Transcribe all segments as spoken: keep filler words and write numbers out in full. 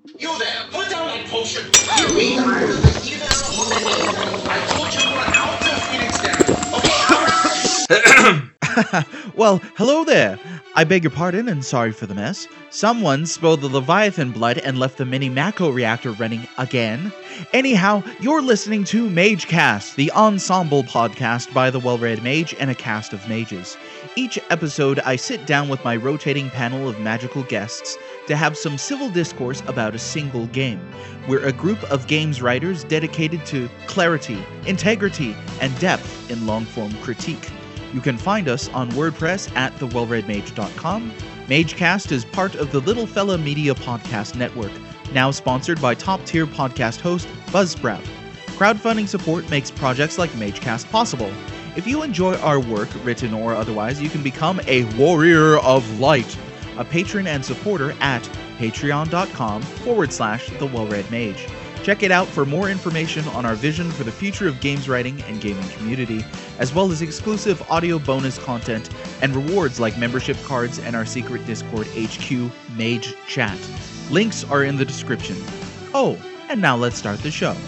You there, put down that potion. You mean I was the healer of I told you we're out till Phoenix down. Okay, I'm out. Well, hello there. I beg your pardon and sorry for the mess. Someone spilled the Leviathan blood and left the mini Mako reactor running again. Anyhow, you're listening to MageCast, the ensemble podcast by the well-read mage and a cast of mages. Each episode, I sit down with my rotating panel of magical guests to have some civil discourse about a single game. We're a group of games writers dedicated to clarity, integrity, and depth in long-form critique. You can find us on WordPress at the well read mage dot com. MageCast is part of the Little Fella Media Podcast Network, now sponsored by top-tier podcast host Buzzsprout. Crowdfunding support makes projects like MageCast possible. If you enjoy our work, written or otherwise, you can become a Warrior of Light, a patron and supporter at patreon.com forward slash the well-read mage. Check it out for more information on our vision for the future of games writing and gaming community, as well as exclusive audio bonus content and rewards like membership cards and our secret Discord H Q Mage Chat. Links are in the description. Oh, and now let's start the show.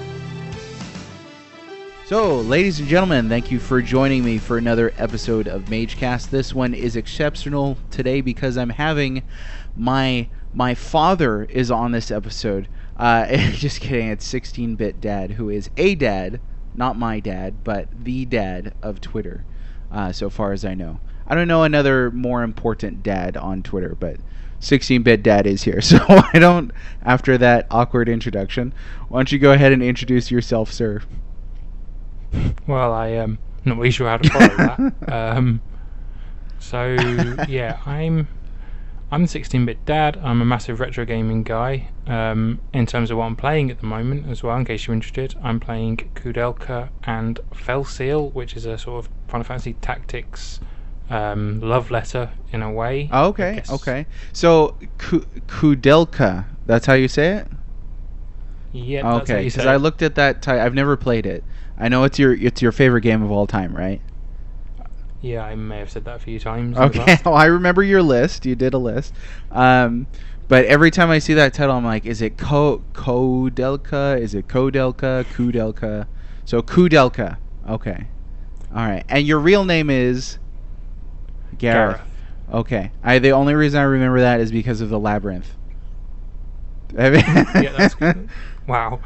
So, ladies and gentlemen, thank you for joining me for another episode of MageCast. This one is exceptional today because I'm having my my father is on this episode. Uh, just kidding, it's sixteen-bit Dad, who is a dad, not my dad, but the dad of Twitter, uh, so far as I know. I don't know another more important dad on Twitter, but sixteen-bit Dad is here. So I don't, after that awkward introduction, why don't you go ahead and introduce yourself, sir? Well, I am um, not really sure how to follow that. Um, so, yeah, I'm... I'm the sixteen-bit Dad. I'm a massive retro gaming guy. Um, in terms of what I'm playing at the moment as well, in case you're interested, I'm playing Kudelka and Felseal, which is a sort of Final Fantasy Tactics um, love letter in a way. Oh, okay, okay. So, Ku- Kudelka, that's how you say it? Yeah, that's okay, how you because say I it. looked at that. Ty- I've never played it. I know it's your it's your favorite game of all time, right? Yeah, I may have said that a few times. Okay, well, I remember your list. You did a list. Um, but every time I see that title, I'm like, is it Ko Kodelka? Is it Kodelka? Kudelka? So Kudelka. Okay. All right. And your real name is Gareth. Gareth. Okay. I the only reason I remember that is because of the labyrinth. Yeah, that's good. Wow.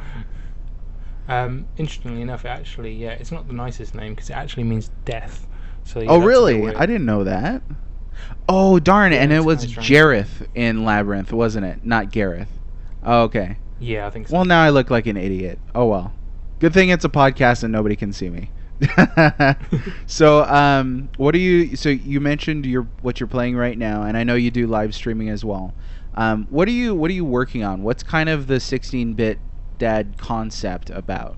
Um, interestingly enough, it actually, yeah, it's not the nicest name because it actually means death. So, yeah, oh, that's a bit really? weird. I didn't know that. Oh, darn it. Yeah, and it it's was kinda strange. Jareth in Labyrinth, wasn't it? Not Gareth. Oh, okay. Yeah, I think so. Well, now I look like an idiot. Oh, well. Good thing it's a podcast and nobody can see me. So, um, what are you... So, you mentioned your what you're playing right now, and I know you do live streaming as well. Um, what are you What are you working on? What's kind of the sixteen-bit Dad concept about?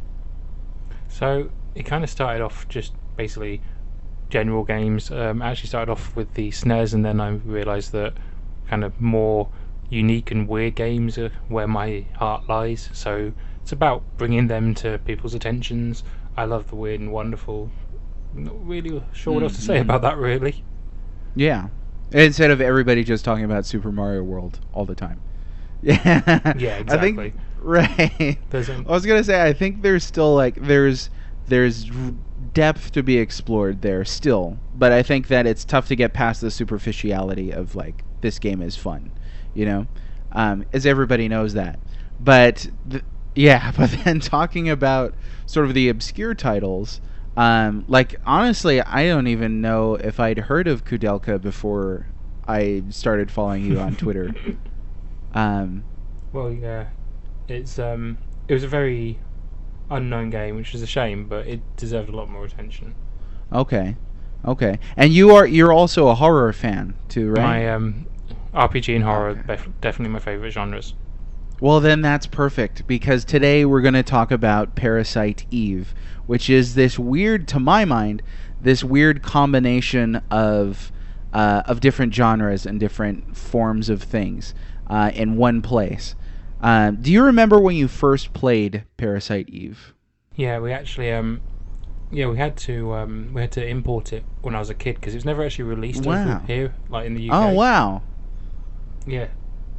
So, it kind of started off just basically general games. Um, I actually started off with the S N E S, and then I realised that kind of more unique and weird games are where my heart lies. So it's about bringing them to people's attentions. I love the weird and wonderful. Not really sure what else to say Mm-hmm. about that, really. Yeah. Instead of everybody just talking about Super Mario World all the time. Yeah. Yeah, I exactly. think, right. There's an- I was gonna say I think there's still like there's there's r- depth to be explored there still, but I think that it's tough to get past the superficiality of like this game is fun, you know, um, as everybody knows that. But th- yeah, but then talking about sort of the obscure titles, um, like honestly, I don't even know if I'd heard of Kudelka before I started following you on Twitter. Um, Well, yeah, it's um, it was a very unknown game, which is a shame, but it deserved a lot more attention. Okay, okay, and you are you're also a horror fan too, right? My um, R P G and horror Okay. are bef- definitely my favourite genres. Well, then that's perfect because today we're going to talk about Parasite Eve, which is this weird, to my mind, this weird combination of uh, of different genres and different forms of things uh, in one place. Um, do you remember when you first played Parasite Eve? Yeah, we actually um, yeah, we had to um, we had to import it when I was a kid because it was never actually released Wow. over here, like in the U K. Oh wow! Yeah,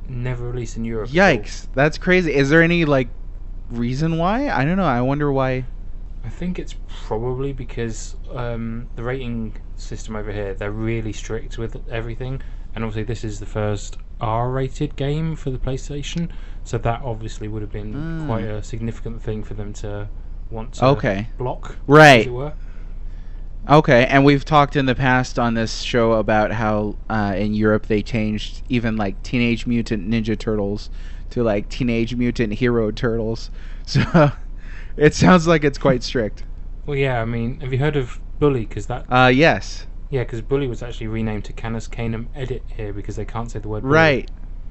never released in Europe. at all. Yikes, that's crazy. Is there any like reason why? I don't know. I wonder why. I think it's probably because um, the rating system over here, they're really strict with everything. And obviously this is the first R-rated game for the PlayStation. So that obviously would have been Mm. quite a significant thing for them to want to Okay. block, Right. as it were. Okay, and we've talked in the past on this show about how uh, in Europe they changed even like Teenage Mutant Ninja Turtles to like Teenage Mutant Hero Turtles. So it sounds like it's quite strict. Well, yeah, I mean, have you heard of Bully? Because that, Uh, yes. yeah, because Bully was actually renamed to Canis Canem Edit here because they can't say the word Bully. Right.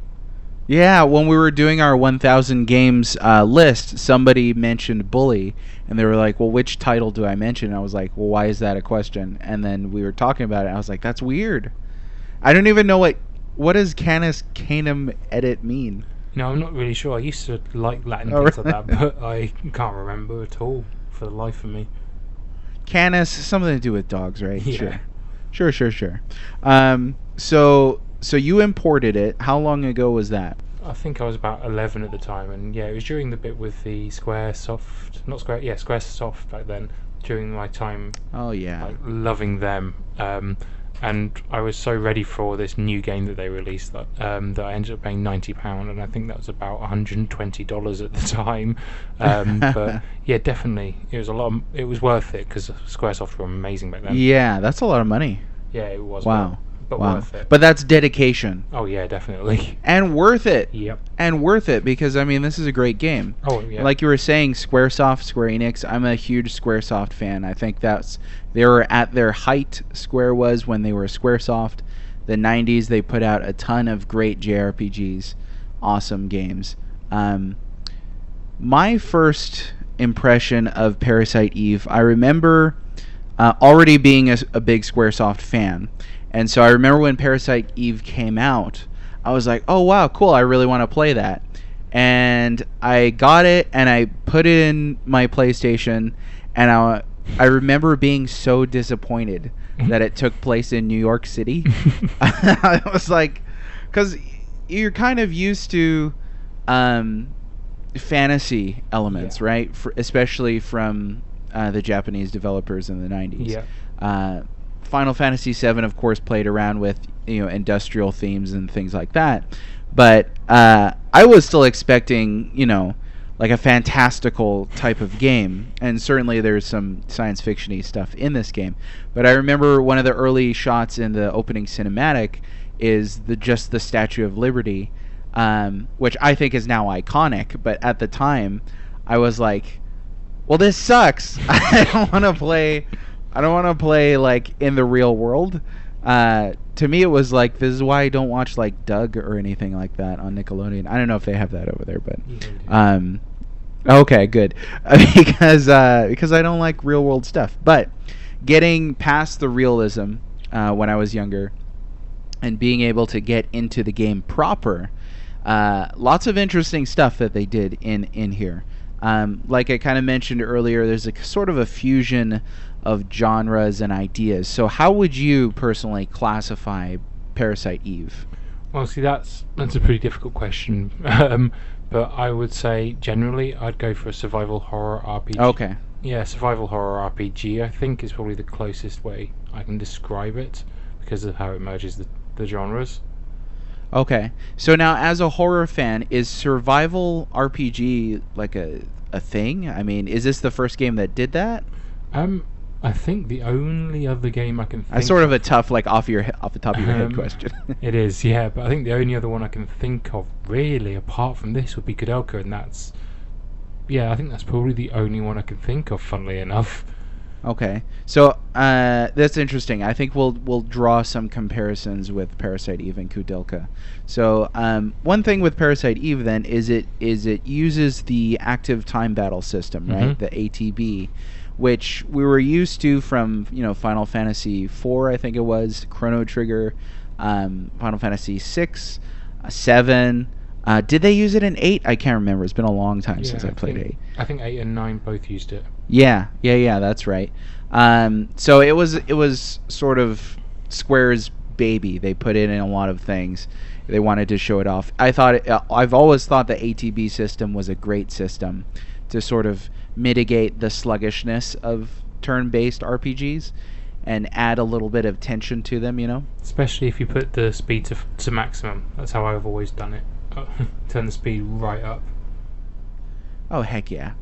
Yeah, when we were doing our one thousand games uh, list, somebody mentioned Bully, and they were like, well, which title do I mention? And I was like, well, why is that a question? And then we were talking about it, and I was like, that's weird. I don't even know what, what does Canis Canem Edit mean? No, I'm not really sure. I used to like Latin Oh, things like really? that, but I can't remember at all for the life of me. Canis, something to do with dogs, right? Yeah. Sure. Sure, sure, sure. Um, so, so you imported it. How long ago was that? I think I was about eleven at the time, and yeah, it was during the bit with the Squaresoft, not Square, yeah, Squaresoft back then. During my time, Oh, yeah. like loving them, um, and I was so ready for this new game that they released that um, that I ended up paying ninety pound, and I think that was about one hundred and twenty dollars at the time. Um, but yeah, definitely, it was a lot. Of, it was worth it because Squaresoft were amazing back then. Yeah, that's a lot of money. Yeah, it was. Wow. worth- but wow. worth it. But that's dedication. Oh yeah, definitely. And worth it. Yep. And worth it because, I mean, this is a great game. Oh yeah. Like you were saying, Squaresoft, Square Enix, I'm a huge Squaresoft fan. I think that's, they were at their height, Square was, when they were Squaresoft. The nineties, they put out a ton of great J R P Gs, awesome games. Um, my first impression of Parasite Eve, I remember uh, already being a, a big Squaresoft fan. And so I remember when Parasite Eve came out, I was like, oh wow, cool, I really want to play that. And I got it, and I put it in my PlayStation, and I, I remember being so disappointed that it took place in New York City. I was like, because you're kind of used to um, fantasy elements, Yeah. right? For, especially from uh, the Japanese developers in the nineties. Yeah. Uh, Final Fantasy seven, of course, played around with, you know, industrial themes and things like that. But uh, I was still expecting, you know, like a fantastical type of game. And certainly there's some science fiction-y stuff in this game. But I remember one of the early shots in the opening cinematic is the just the Statue of Liberty, um, which I think is now iconic. But at the time, I was like, well, this sucks. I don't want to play... I don't want to play like in the real world. Uh, to me, it was like, this is why I don't watch like Doug or anything like that on Nickelodeon. I don't know if they have that over there, but Yeah, they do. um, okay, good, because uh, because I don't like real world stuff. But getting past the realism uh, when I was younger and being able to get into the game proper, uh, lots of interesting stuff that they did in in here. Um, like I kind of mentioned earlier, there's a sort of a fusion of genres and ideas. So how would you personally classify Parasite Eve? Well, see, that's that's a pretty difficult question. Um, but I would say generally, I'd go for a survival horror R P G. Okay. Yeah, survival horror R P G. I think is probably the closest way I can describe it because of how it merges the, the genres. Okay. So now, as a horror fan, is survival R P G like a a thing? I mean, is this the first game that did that? Um, I think the only other game I can think That's sort of a tough, like off your he- off the top of your head Um, question. It is, yeah, but I think the only other one I can think of really, apart from this, would be Kudelka, and that's, yeah, I think that's probably the only one I can think of, funnily enough. Okay, so uh, that's interesting. I think we'll we'll draw some comparisons with Parasite Eve and Kudelka. So um, one thing with Parasite Eve then is it is it uses the active time battle system, right? Mhm. The A T B, which we were used to from you know Final Fantasy four, I think it was, Chrono Trigger, um, Final Fantasy six, uh, seven. Uh, did they use it in eight? I can't remember. It's been a long time since I played think, eight. I think eight and nine both used it. Yeah, yeah, yeah. That's right. Um, so it was it was sort of Square's baby. They put it in a lot of things, they wanted to show it off. I thought it, uh, I've always thought the A T B system was a great system to sort of mitigate the sluggishness of turn-based R P Gs and add a little bit of tension to them, you know? Especially if you put the speed to, to maximum. That's how I've always done it. Turn the speed right up. Oh, heck yeah.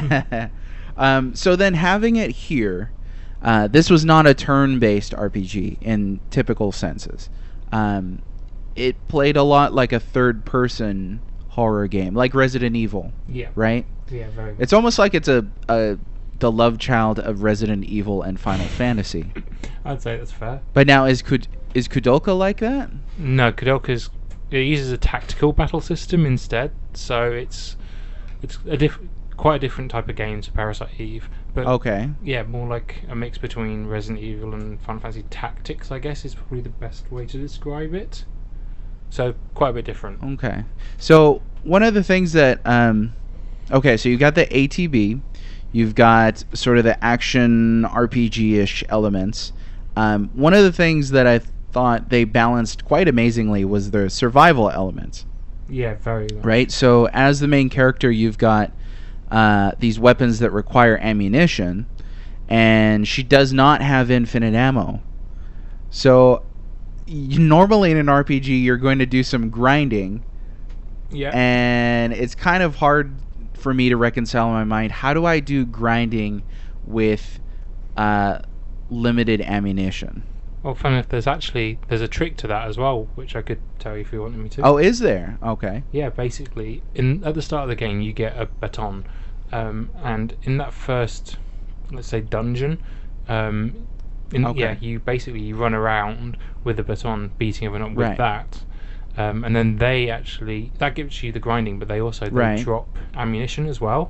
um, so then having it here, uh, this was not a turn-based R P G in typical senses. Um, it played a lot like a third-person horror game, like Resident Evil, Yeah. right? Yeah, very good. It's almost like it's a, a the love child of Resident Evil and Final Fantasy. I'd say that's fair. But now, is Kud- is Kudoka like that? No, Kudelka's it uses a tactical battle system instead, so it's it's a diff- quite a different type of game to Parasite Eve. But Okay. yeah, more like a mix between Resident Evil and Final Fantasy Tactics, I guess, is probably the best way to describe it. So quite a bit different. Okay. So one of the things that um, okay, so you got the A T B, you've got sort of the action R P G-ish elements. Um, one of the things that I thought they balanced quite amazingly was the survival elements. Yeah, very well. Right? So as the main character, you've got uh, these weapons that require ammunition, and she does not have infinite ammo. So you, normally in an R P G, you're going to do some grinding, Yeah. and it's kind of hard for me to reconcile in my mind. How do I do grinding with uh, limited ammunition? Well, fun enough, there's actually there's a trick to that as well, which I could tell you if you wanted me to. Oh, is there? Okay. Yeah, basically, in at the start of the game, you get a baton, um, and in that first, let's say, dungeon, um, in, Okay. yeah, you basically you run around with the baton, beating everyone up with Right. that, um, and then they actually that gives you the grinding, but they also then Right. drop ammunition as well.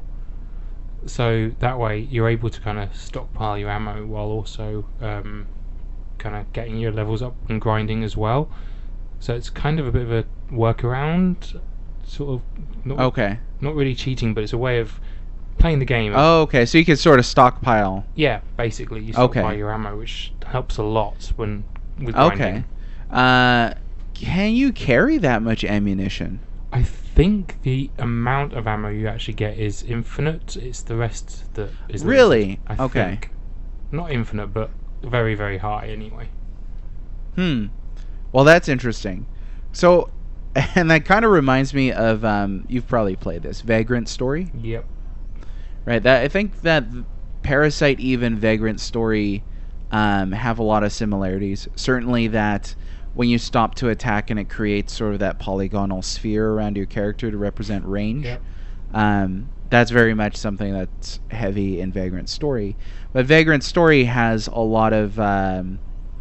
So that way, you're able to kind of stockpile your ammo while also um, kind of getting your levels up and grinding as well. So it's kind of a bit of a workaround, sort of not, Okay. not really cheating, but it's a way of playing the game. Oh, okay. So you can sort of stockpile. Yeah, basically you Okay. stockpile your ammo, which helps a lot when with grinding. Okay. Uh, can you carry that much ammunition? I think the amount of ammo you actually get is infinite. It's the rest that is limited, Really? I Okay. think. Not infinite, but very, very high anyway. Hmm. Well, that's interesting. So, and that kind of reminds me of um, you've probably played this Vagrant Story, Yep. right? That I think that Parasite Eve and Vagrant Story um, have a lot of similarities. Certainly, that when you stop to attack and it creates sort of that polygonal sphere around your character to represent range. Yep. Um, that's very much something that's heavy in Vagrant Story. But Vagrant Story has a lot of um,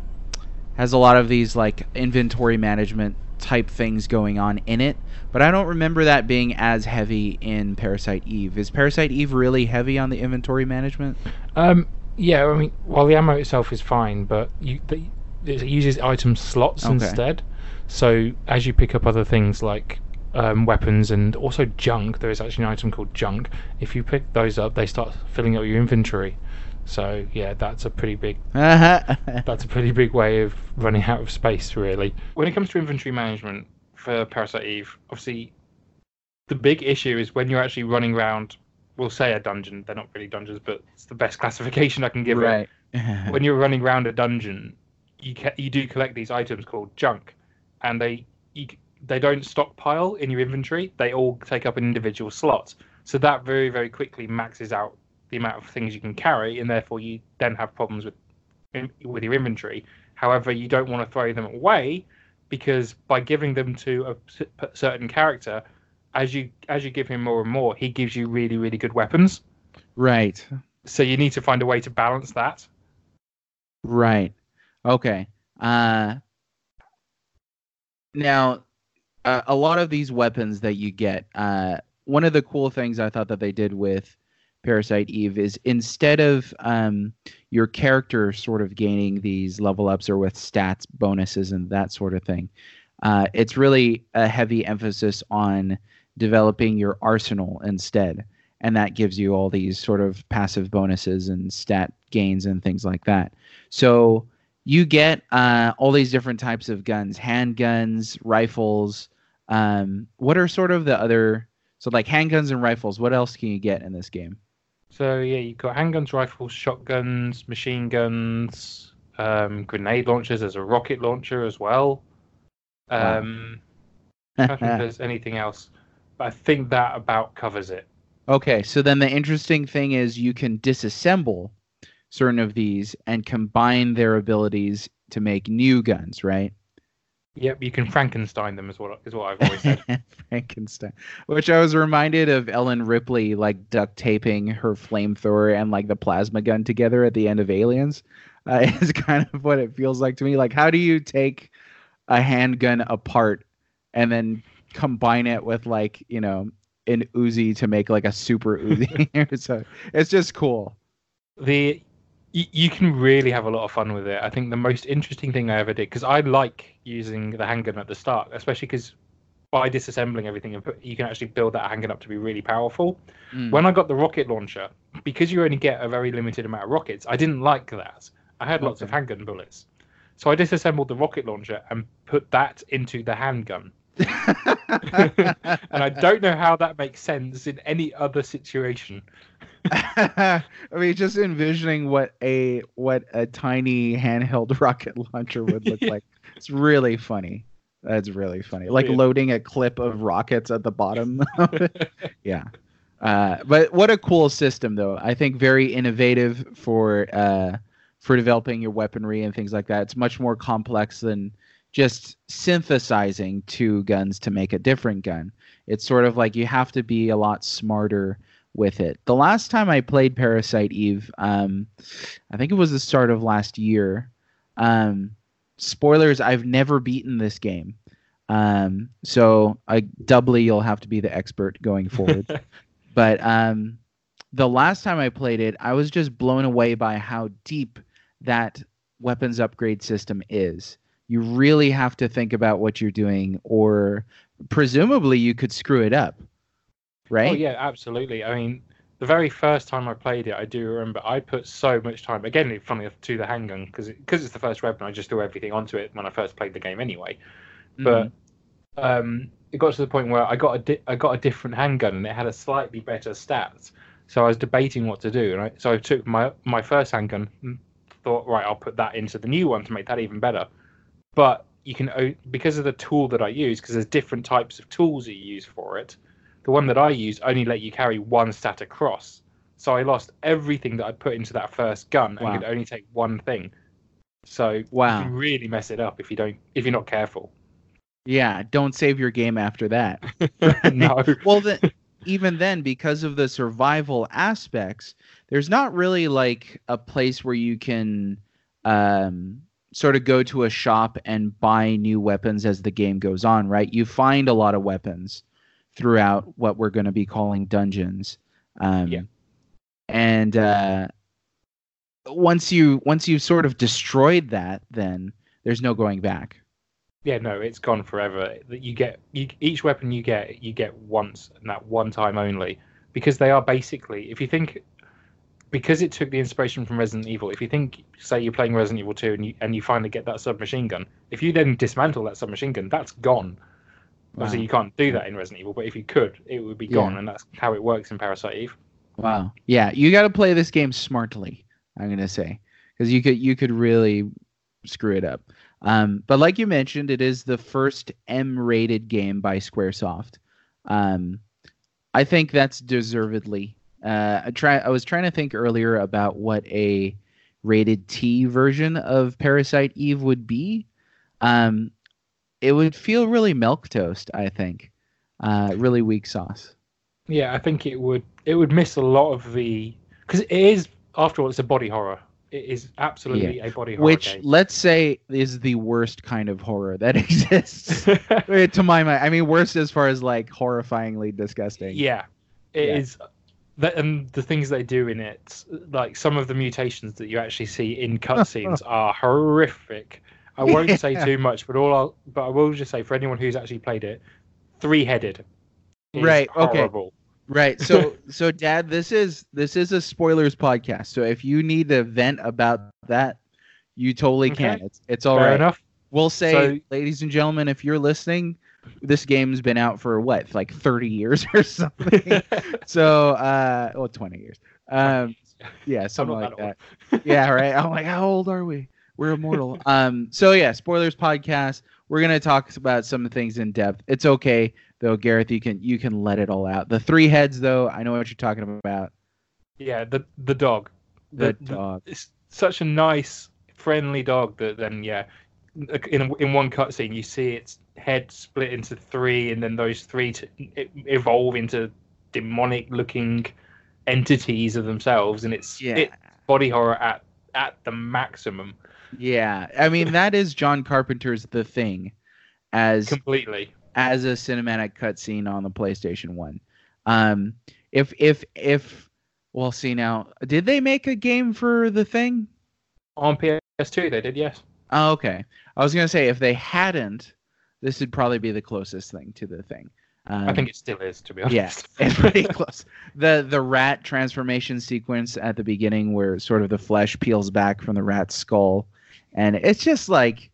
has a lot of these like inventory management type things going on in it. But I don't remember that being as heavy in Parasite Eve. Is Parasite Eve really heavy on the inventory management? Um, yeah, I mean, while the ammo itself is fine, but you, the, it uses item slots Okay. instead. So as you pick up other things like um, weapons and also junk, there is actually an item called junk. If you pick those up, they start filling up your inventory. So yeah, that's a pretty big that's a pretty big way of running out of space, really. When it comes to inventory management for Parasite Eve, obviously the big issue is when you're actually running around. We'll say a dungeon. They're not really dungeons, but it's the best classification I can give it. Right. When you're running around a dungeon, you ca- you do collect these items called junk, and they you, they don't stockpile in your inventory. They all take up an individual slot. So that very very quickly maxes out the amount of things you can carry, and therefore you then have problems with in, with your inventory. However, you don't want to throw them away because by giving them to a c- certain character, as you as you give him more and more, he gives you really really good weapons. Right. So you need to find a way to balance that. Right. Okay. Uh, now, uh, a lot of these weapons that you get, uh, one of the cool things I thought that they did with Parasite Eve is instead of um, your character sort of gaining these level ups or with stats bonuses and that sort of thing, uh, it's really a heavy emphasis on developing your arsenal instead. And that gives you all these sort of passive bonuses and stat gains and things like that. So you get uh, all these different types of guns, handguns, rifles. Um, what are sort of the other, so like handguns and rifles, what else can you get in this game? So yeah, you've got handguns, rifles, shotguns, machine guns, um, grenade launchers. There's a rocket launcher as well. Um, I don't think there's anything else, but I think that about covers it. Okay, so then the interesting thing is you can disassemble certain of these and combine their abilities to make new guns, right? Yep, you can Frankenstein them, is what is what I've always said. Frankenstein, which I was reminded of Ellen Ripley like duct taping her flamethrower and like the plasma gun together at the end of Aliens. Uh, is kind of what it feels like to me. Like, how do you take a handgun apart and then combine it with like, you know, an Uzi to make like a super Uzi? So it's just cool. The you, you can really have a lot of fun with it. I think the most interesting thing I ever did, because I like using the handgun at the start, especially because by disassembling everything, you can actually build that handgun up to be really powerful. Mm. When I got the rocket launcher, because you only get a very limited amount of rockets, I didn't like that. I had lots okay. of handgun bullets. So I disassembled the rocket launcher and put that into the handgun. And I don't know how that makes sense in any other situation. I mean, just envisioning what a what a tiny handheld rocket launcher would look like. It's really funny. That's really funny. Like yeah. loading a clip of rockets at the bottom. Yeah. Uh, but what a cool system, though. I think very innovative for uh, for developing your weaponry and things like that. It's much more complex than just synthesizing two guns to make a different gun. It's sort of like you have to be a lot smarter with it. The last time I played Parasite Eve, um, I think it was the start of last year. Um, spoilers, I've never beaten this game. Um, so I, doubly you'll have to be the expert going forward. But um, the last time I played it, I was just blown away by how deep that weapons upgrade system is. You really have to think about what you're doing, or presumably you could screw it up, right? Oh, yeah, absolutely. I mean, the very first time I played it, I do remember I put so much time, again, funny enough, to the handgun, because it, it's the first weapon, I just threw everything onto it when I first played the game anyway. But mm. um, it got to the point where I got a di- I got a different handgun, and it had a slightly better stats. So I was debating what to do, and I, so I took my, my first handgun and thought, right, I'll put that into the new one to make that even better. But you can, because of the tool that I use, because there's different types of tools that you use for it, the one that I used only let you carry one stat across. So I lost everything that I put into that first gun and wow. could only take one thing. So wow. you can really mess it up if you don't, if you're not careful. Yeah, don't save your game after that. No. Well, then, even then, because of the survival aspects, there's not really like a place where you can um, sort of go to a shop and buy new weapons as the game goes on, right? You find a lot of weapons throughout what we're going to be calling dungeons. Um, yeah. And uh, once you once you've sort of destroyed that, then there's no going back. Yeah, no, it's gone forever. You get you, each weapon you get, you get once, and that one time only, because they are basically, if you think, because it took the inspiration from Resident Evil. If you think, say, you're playing Resident Evil two, and you and you finally get that submachine gun, if you then dismantle that submachine gun, that's gone. Wow. Obviously, you can't do that in Resident Evil, but if you could, it would be gone, yeah. and that's how it works in Parasite Eve. Wow. Yeah, you got to play this game smartly, I'm gonna say, because you could you could really screw it up. Um, but like you mentioned, it is the first M-rated game by Squaresoft. Um, I think that's deservedly. Uh, I try. I was trying to think earlier about what a rated T version of Parasite Eve would be. Um, it would feel really milquetoast, I think. Uh, really weak sauce. Yeah, I think it would. It would miss a lot of the, because it is, after all, it's a body horror. It is absolutely yeah. a body horror Which, game. let's say, is the worst kind of horror that exists. To my mind. I mean, worst as far as, like, horrifyingly disgusting. Yeah. It yeah. is. That, and the things they do in it, like, some of the mutations that you actually see in cutscenes are horrific. I won't yeah. say too much, but all I'll, but I will just say, for anyone who's actually played it, three-headed is right, horrible. Okay. Right. So, so Dad, this is this is a spoilers podcast. So if you need to vent about that, You totally Okay. can. It's it's all Fair right. enough. We'll say, So- ladies and gentlemen, if you're listening, this game's been out for what, like thirty years or something. So, uh, well, twenty years. Um, yeah, something not like that that. Yeah, right. I'm like, how old are we? We're immortal. um, so yeah, spoilers podcast. We're gonna talk about some things in depth. It's okay though, Gareth. You can you can let it all out. The three heads, though, I know what you're talking about. Yeah, the the dog. The dog. It's such a nice, friendly dog that then yeah, in in one cutscene you see its head split into three, and then those three to evolve into demonic-looking entities of themselves, and it's Yeah. it's body horror at at the maximum. Yeah, I mean that is John Carpenter's The Thing, as Completely. as a cinematic cutscene on the PlayStation One. Um, if if if we'll see now, did they make a game for The Thing? On P S two they did, yes. Oh, okay. I was gonna say if they hadn't, this would probably be the closest thing to The Thing. Um, I think it still is, to be honest. yeah, it's pretty close. The the rat transformation sequence at the beginning, where sort of the flesh peels back from the rat's skull, and it's just like,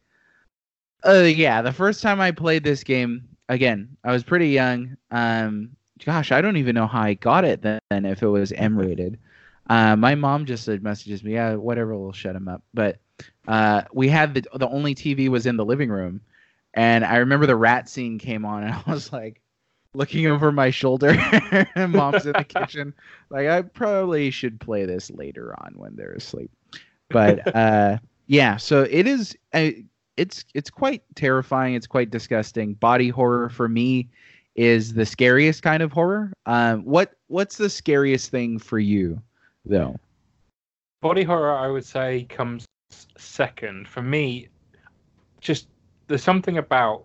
uh, yeah. The first time I played this game, again, I was pretty young. Um, gosh, I don't even know how I got it then. If it was M rated, uh, my mom just said messages me, yeah, whatever, we'll shut him up. But uh, we had the the only T V was in the living room, and I remember the rat scene came on, and I was like, looking over my shoulder, and mom's in the kitchen. Like, I probably should play this later on when they're asleep. But uh, yeah, so it is. Uh, it's it's quite terrifying. It's quite disgusting. Body horror for me is the scariest kind of horror. Um, what what's the scariest thing for you, though? Body horror, I would say, comes second. For me, just there's something about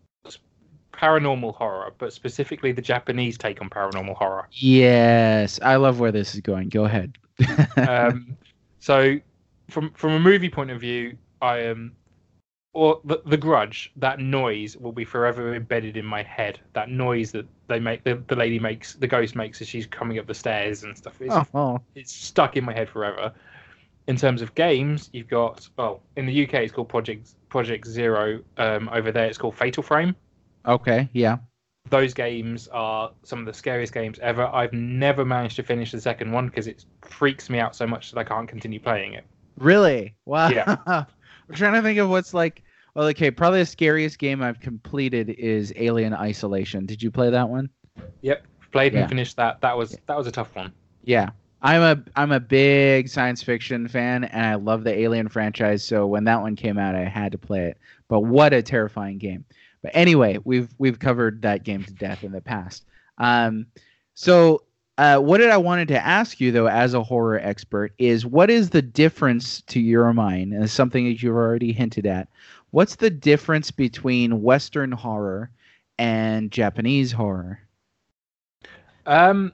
paranormal horror, but specifically the Japanese take on paranormal horror. Yes, I love where this is going. Go ahead. um, so, from from a movie point of view, I am, or the the Grudge. That noise will be forever embedded in my head. That noise that they make, the, the lady makes, the ghost makes as she's coming up the stairs and stuff. It's, oh. it's stuck in my head forever. In terms of games, you've got, well, in the U K it's called Project Project Zero. Um, over there it's called Fatal Frame. Okay, yeah. Those games are some of the scariest games ever. I've never managed to finish the second one because it freaks me out so much that I can't continue playing it. Really? Wow. Yeah. I'm trying to think of what's like. Well, okay, probably the scariest game I've completed is Alien Isolation. Did you play that one? Yep, played Yeah. and finished that. That was that was a tough one. Yeah. I'm a I'm a big science fiction fan, and I love the Alien franchise. So when that one came out, I had to play it. But what a terrifying game! But anyway, we've we've covered that game to death in the past. Um, so uh, what did I wanted to ask you though, as a horror expert, is what is the difference to your mind? And it's something that you've already hinted at. What's the difference between Western horror and Japanese horror? Um,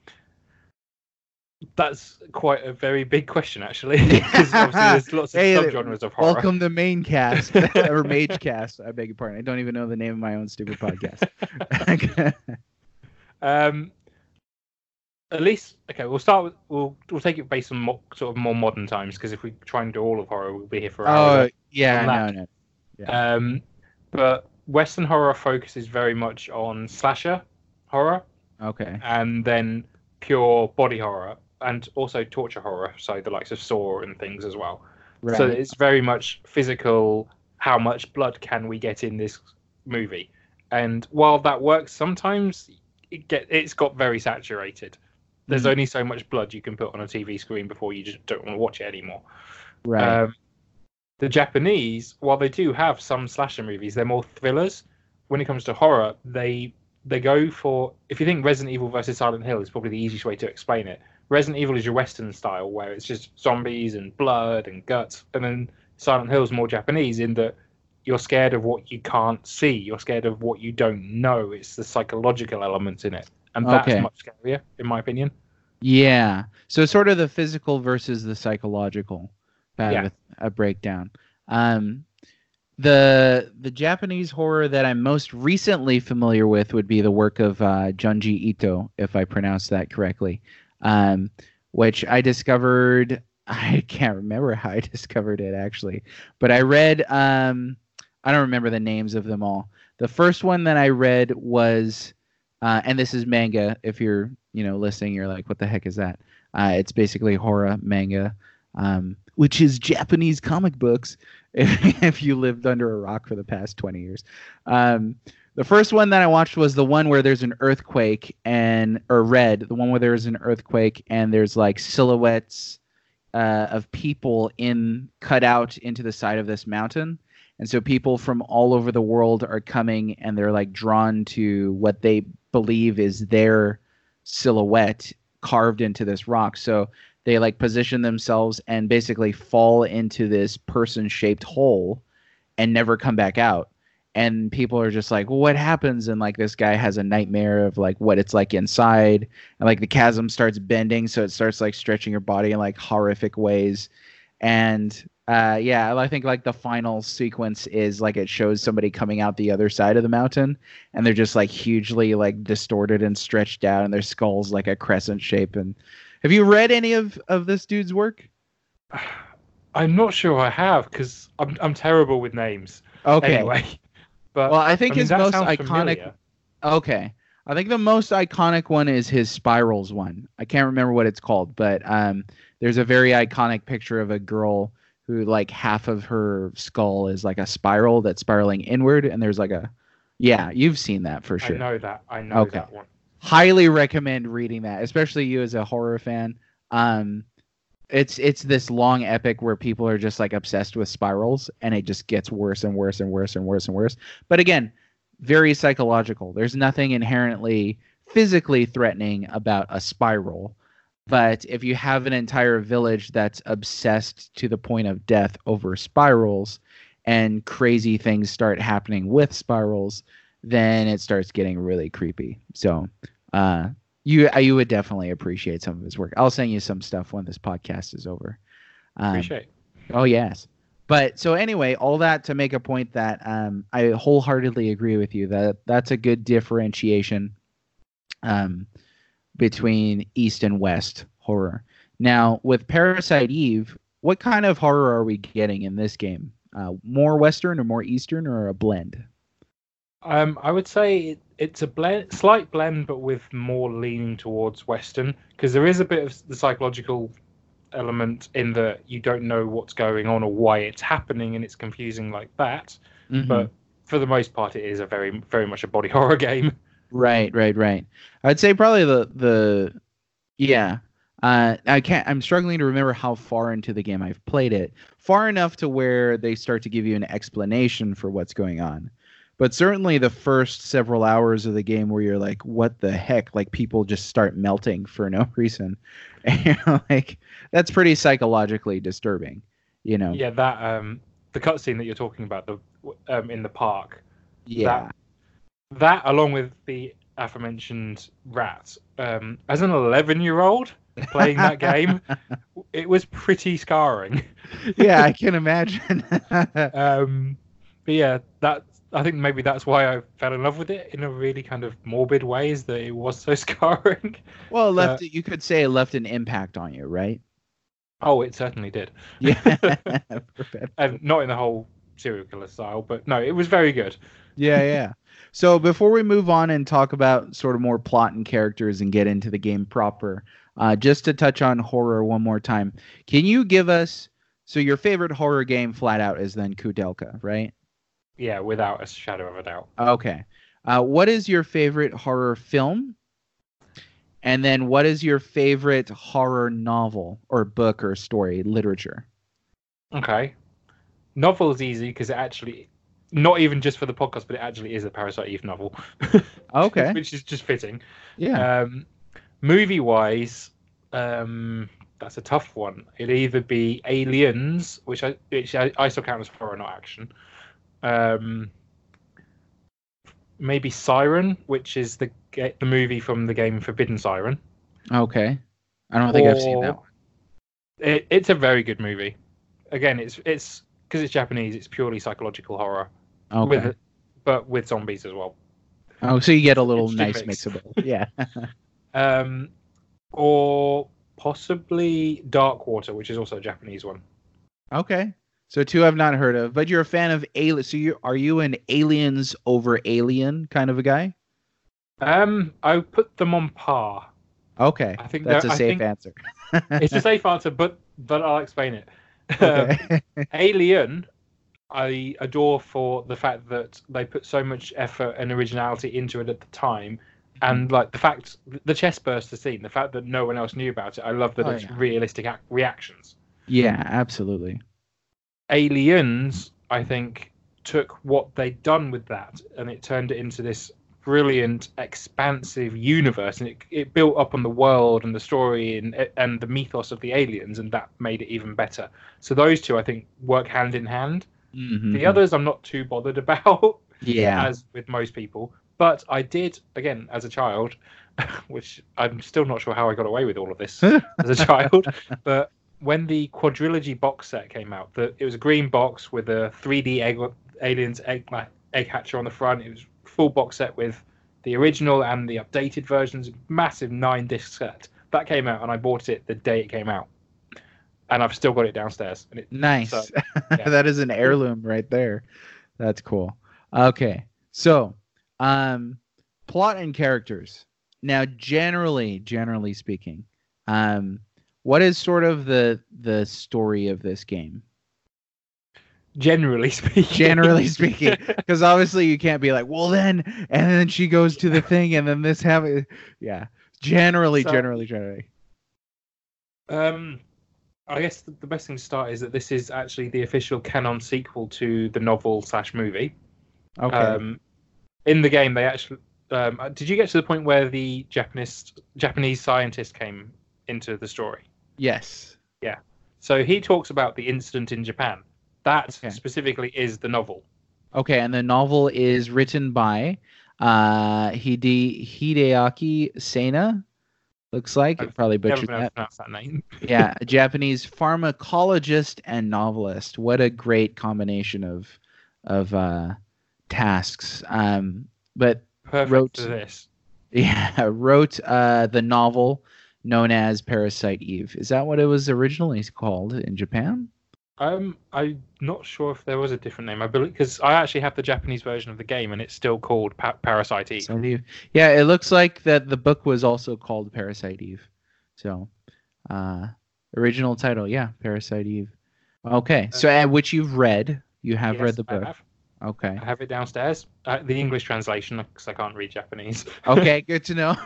that's quite a very big question, actually, because obviously there's lots of Hey, subgenres of horror. Welcome to Main Cast or Mage Cast. I beg your pardon. I don't even know the name of my own stupid podcast. um, at least, okay, we'll start with we'll we'll take it based on mo- sort of more modern times, because if we try and do all of horror, we'll be here for oh hours. yeah, on no, that. no. Um, but Western horror focuses very much on slasher horror, Okay. and then pure body horror, and also torture horror, so the likes of Saw and things as well. Right. So it's very much physical. How much blood can we get in this movie? And while that works, sometimes it get it's got very saturated. There's Mm. only so much blood you can put on a T V screen before you just don't want to watch it anymore. right. Um, the Japanese, while they do have some slasher movies, they're more thrillers. When it comes to horror, they they go for, if you think Resident Evil versus Silent Hill is probably the easiest way to explain it. Resident Evil is your Western style, where it's just zombies and blood and guts, and then Silent Hill is more Japanese in that you're scared of what you can't see, you're scared of what you don't know. It's the psychological elements in it, and that's Okay. much scarier, in my opinion. Yeah. So sort of the physical versus the psychological. Kind Yeah. of a, a breakdown. Um, the the Japanese horror that I'm most recently familiar with would be the work of uh, Junji Ito, if I pronounced that correctly, um, which I discovered I can't remember how I discovered it actually, but I read. Um, I don't remember the names of them all. The first one that I read was, uh, and this is manga. If you're, you know, listening, you're like, "What the heck is that?" Uh, it's basically horror manga, um, which is Japanese comic books. If, if you lived under a rock for the past twenty years, um, the first one that I watched was the one where there's an earthquake and or read the one where there's an earthquake and there's like silhouettes uh, of people in cut out into the side of this mountain. And so people from all over the world are coming and they're like drawn to what they believe is their silhouette carved into this rock. So they like position themselves and basically fall into this person-shaped hole and never come back out. And people are just like, well, what happens? And like this guy has a nightmare of like what it's like inside. And like the chasm starts bending, so it starts like stretching your body in like horrific ways. And uh, yeah, I think like the final sequence is like it shows somebody coming out the other side of the mountain, and they're just like hugely like distorted and stretched out, and their skull's like a crescent shape. And have you read any of, of this dude's work? I'm not sure I have because I'm I'm terrible with names. Okay. Anyway, but well, I think I mean, his that most sounds iconic. familiar. Okay, I think the most iconic one is his spirals one. I can't remember what it's called, but um, there's a very iconic picture of a girl who like half of her skull is like a spiral that's spiraling inward, and there's like a, yeah, you've seen that for sure. I know that. I know Okay. that one. Highly recommend reading that, especially you as a horror fan. Um, it's it's this long epic where people are just like obsessed with spirals, and it just gets worse and worse and worse and worse and worse. But again, very psychological. There's nothing inherently physically threatening about a spiral. But if you have an entire village that's obsessed to the point of death over spirals, and crazy things start happening with spirals, then it starts getting really creepy. So uh, you you would definitely appreciate some of his work. I'll send you some stuff when this podcast is over. Um, Appreciate. Oh, yes. But so anyway, all that to make a point that um, I wholeheartedly agree with you that that's a good differentiation um, between East and West horror. Now, with Parasite Eve, what kind of horror are we getting in this game? Uh, more Western or more Eastern or a blend? Um, I would say it, it's a blend, slight blend, but with more leaning towards Western, because there is a bit of the psychological element in that you don't know what's going on or why it's happening, and it's confusing like that. Mm-hmm. But for the most part, it is a very, very much a body horror game. Right, right, right. I'd say probably the the yeah. Uh, I can't. I'm struggling to remember how far into the game I've played it. Far enough to where they start to give you an explanation for what's going on. But certainly the first several hours of the game where you're like, what the heck? Like people just start melting for no reason. And you're like, that's pretty psychologically disturbing, you know? Yeah, that um, the cutscene that you're talking about, the um, in the park. Yeah. That, that along with the aforementioned rats, um, as an eleven-year-old playing that game, it was pretty scarring. Yeah, I can imagine. um, but yeah, that. I think maybe that's why I fell in love with it in a really kind of morbid way, is that it was so scarring. Well, it left. Uh, you could say it left an impact on you, right? Oh, it certainly did. Yeah. And not in the whole serial killer style, but no, it was very good. Yeah, yeah. So before we move on and talk about sort of more plot and characters and get into the game proper, uh, just to touch on horror one more time, can you give us, so your favorite horror game flat out is then Kudelka, right? Yeah, without a shadow of a doubt. Okay. Uh, what is your favorite horror film? And then what is your favorite horror novel or book or story, literature? Okay. Novel is easy because it actually, not even just for the podcast, but it actually is a Parasite Eve novel. Okay. Which is just fitting. Yeah. Um, movie-wise, um, that's a tough one. It'd either be Aliens, which I, which I, I still count as horror, not action. Um, maybe Siren, which is the the movie from the game Forbidden Siren. Okay. I don't think or, I've seen that one. It, it's a very good movie. Again, it's it's because it's Japanese. It's purely psychological horror. Okay. With, but with zombies as well. Oh, so you get a little nice mix. mix of both. Yeah. um, or possibly Darkwater, which is also a Japanese one. Okay. So two I've not heard of, but you're a fan of Alien. So you are you an Aliens over Alien kind of a guy? Um, I put them on par. Okay, I think that's that- a I safe think- answer. It's a safe answer, but but I'll explain it. Okay. Um, Alien, I adore for the fact that they put so much effort and originality into it at the time, and like the fact, the chest burster scene, the fact that no one else knew about it. I love that Oh, it's yeah. realistic ac- reactions. Yeah, absolutely. Aliens, I think, took what they'd done with that and it turned it into this brilliant, expansive universe, and it, it built up on the world and the story and and the mythos of the aliens, and that made it even better. So those two, I think, work hand in hand. Mhm. The others, I'm not too bothered about, Yeah. as with most people. But I did, again, as a child, which I'm still not sure how I got away with all of this as a child, but when the quadrilogy box set came out, the, it was a green box with a three D egg, aliens egg, egg hatcher on the front. It was a full box set with the original and the updated versions, massive nine disc set. That came out, and I bought it the day it came out, and I've still got it downstairs. And it, Nice. So, yeah. That is an heirloom right there. That's cool. Okay. So, um, plot and characters. Now, generally, generally speaking, um, what is sort of the the story of this game? Generally speaking. Generally speaking, because obviously you can't be like, well, then, and then she goes to the thing, and then this happens. Yeah. Generally, So- generally, generally. Um, I guess the, the best thing to start is that this is actually the official canon sequel to the novel slash movie. Okay. Um, in the game, they actually. Um, did you get to the point where the Japanese Japanese scientist came into the story? Yes. So he talks about the incident in Japan. That Okay. specifically is the novel. Okay, and the novel is written by uh, Hide- Hideaki Sena. Looks like I've probably Never butchered been able to that. pronounce that name. Yeah, a Japanese pharmacologist and novelist. What a great combination of of uh, tasks. Um, but Perfect wrote- for this. yeah, wrote uh, the novel known as Parasite Eve. Is that what it was originally called in Japan? Um, I'm not sure if there was a different name. I believe because I actually have the Japanese version of the game, and it's still called pa- Parasite Eve. Parasite Eve. Yeah, it looks like that the book was also called Parasite Eve. So, uh, original title, yeah, Parasite Eve. Okay, so uh, which you've read, you have Yes, read the I book. have. Okay. I have it downstairs. Uh, the English translation, because I can't read Japanese. Okay, good to know.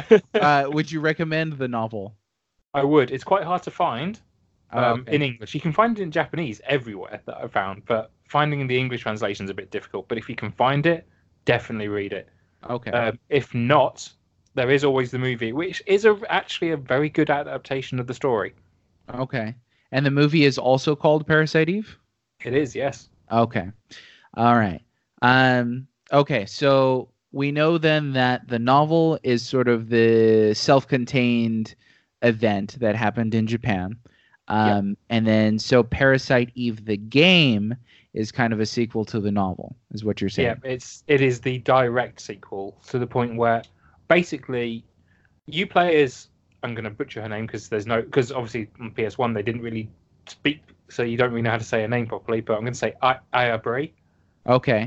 uh, would you recommend the novel? I would. It's quite hard to find um, Oh, okay. in English. You can find it in Japanese everywhere that I've found, but finding in the English translation is a bit difficult. But if you can find it, definitely read it. Okay. Um, if not, there is always the movie, which is a, actually a very good adaptation of the story. Okay. And the movie is also called Parasite Eve? It is, yes. Okay. All right. Um, okay, so we know then that the novel is sort of the self-contained event that happened in Japan. Um, And then, so Parasite Eve, the game, is kind of a sequel to the novel, is what you're saying. Yeah, it's it is the direct sequel to the point where basically you play as, I'm going to butcher her name because there's no, because obviously on P S one they didn't really speak, so you don't really know how to say her name properly, but I'm going to say I- Aya Bray. Okay.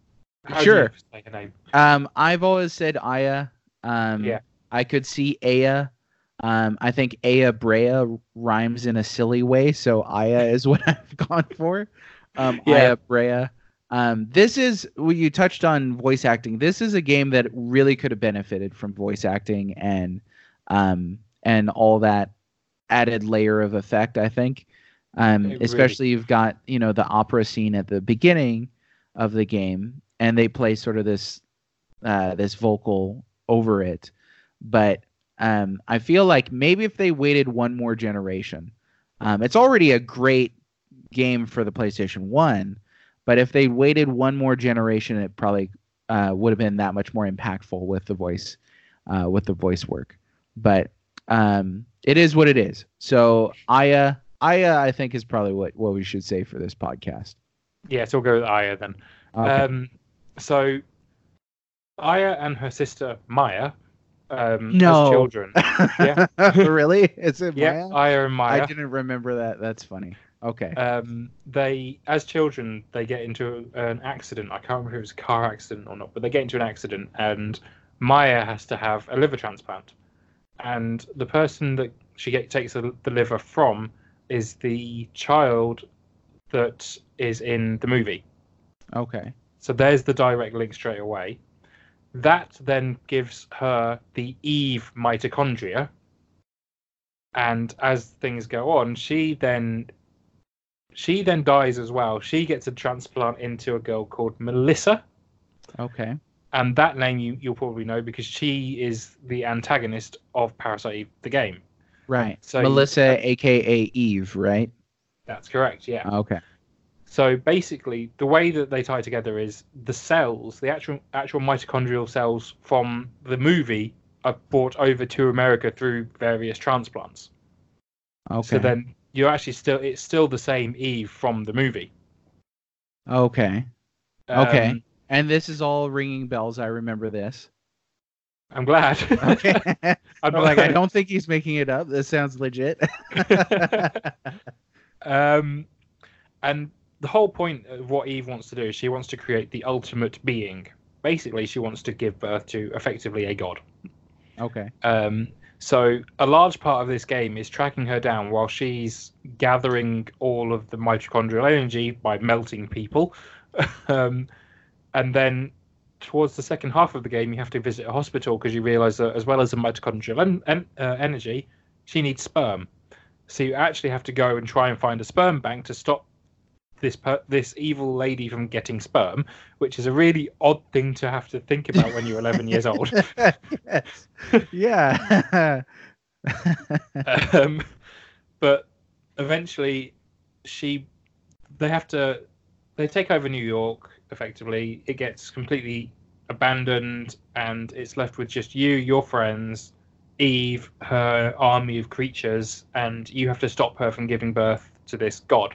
How Sure. do you say her name? Um, I've always said Aya. Um, Yeah. I could see Aya. Um, I think Aya Brea rhymes in a silly way, so Aya is what I've gone for. Um, Yeah. Aya Brea. Um, this is, well, you touched on voice acting. This is a game that really could have benefited from voice acting and um, and all that added layer of effect, I think. Um, It really- especially you've got, you know, the opera scene at the beginning of the game, and they play sort of this uh, this vocal over it. But um, I feel like maybe if they waited one more generation, um, it's already a great game for the PlayStation one, but if they waited one more generation, it probably uh, would have been that much more impactful with the voice uh, with the voice work. But um, it is what it is. So Aya, Aya, I think is probably what, what we should say for this podcast. Yeah, so we'll go with Aya then. Okay. Um, so Aya and her sister Maya um, No. as children. Yeah. Really? Is it Yeah, Maya? Aya and Maya. I didn't remember that. That's funny. Okay. Um, they, as children, they get into an accident. I can't remember if it was a car accident or not, but they get into an accident, and Maya has to have a liver transplant. And the person that she get, takes the, the liver from is the child that is in the movie. Okay. So there's the direct link straight away. That then gives her the Eve mitochondria. And as things go on, she then she then dies as well. She gets a transplant into a girl called Melissa. Okay. And that name you, you'll probably know because she is the antagonist of Parasite Eve, the game. Right. So Melissa, you, aka Eve, right? That's correct, yeah. Okay. So basically, the way that they tie together is the cells, the actual actual mitochondrial cells from the movie are brought over to America through various transplants. Okay. So then you're actually still, it's still the same Eve from the movie. Okay. Um, Okay. And this is all ringing bells. I remember this. I'm glad. Okay. I'm I'm like, I don't think he's making it up. This sounds legit. um, and the whole point of what Eve wants to do is she wants to create the ultimate being. Basically, she wants to give birth to effectively a god. Okay. Um, so a large part of this game is tracking her down while she's gathering all of the mitochondrial energy by melting people. um, and then towards the second half of the game, you have to visit a hospital because you realize that as well as the mitochondrial en- en- uh, energy, she needs sperm. So you actually have to go and try and find a sperm bank to stop this per- this evil lady from getting sperm, which is a really odd thing to have to think about when you're eleven years old. Yes. Yeah. um, but eventually, she, they have to, they take over New York. Effectively, it gets completely abandoned, and it's left with just you, your friends, Eve, her army of creatures, and you have to stop her from giving birth to this god.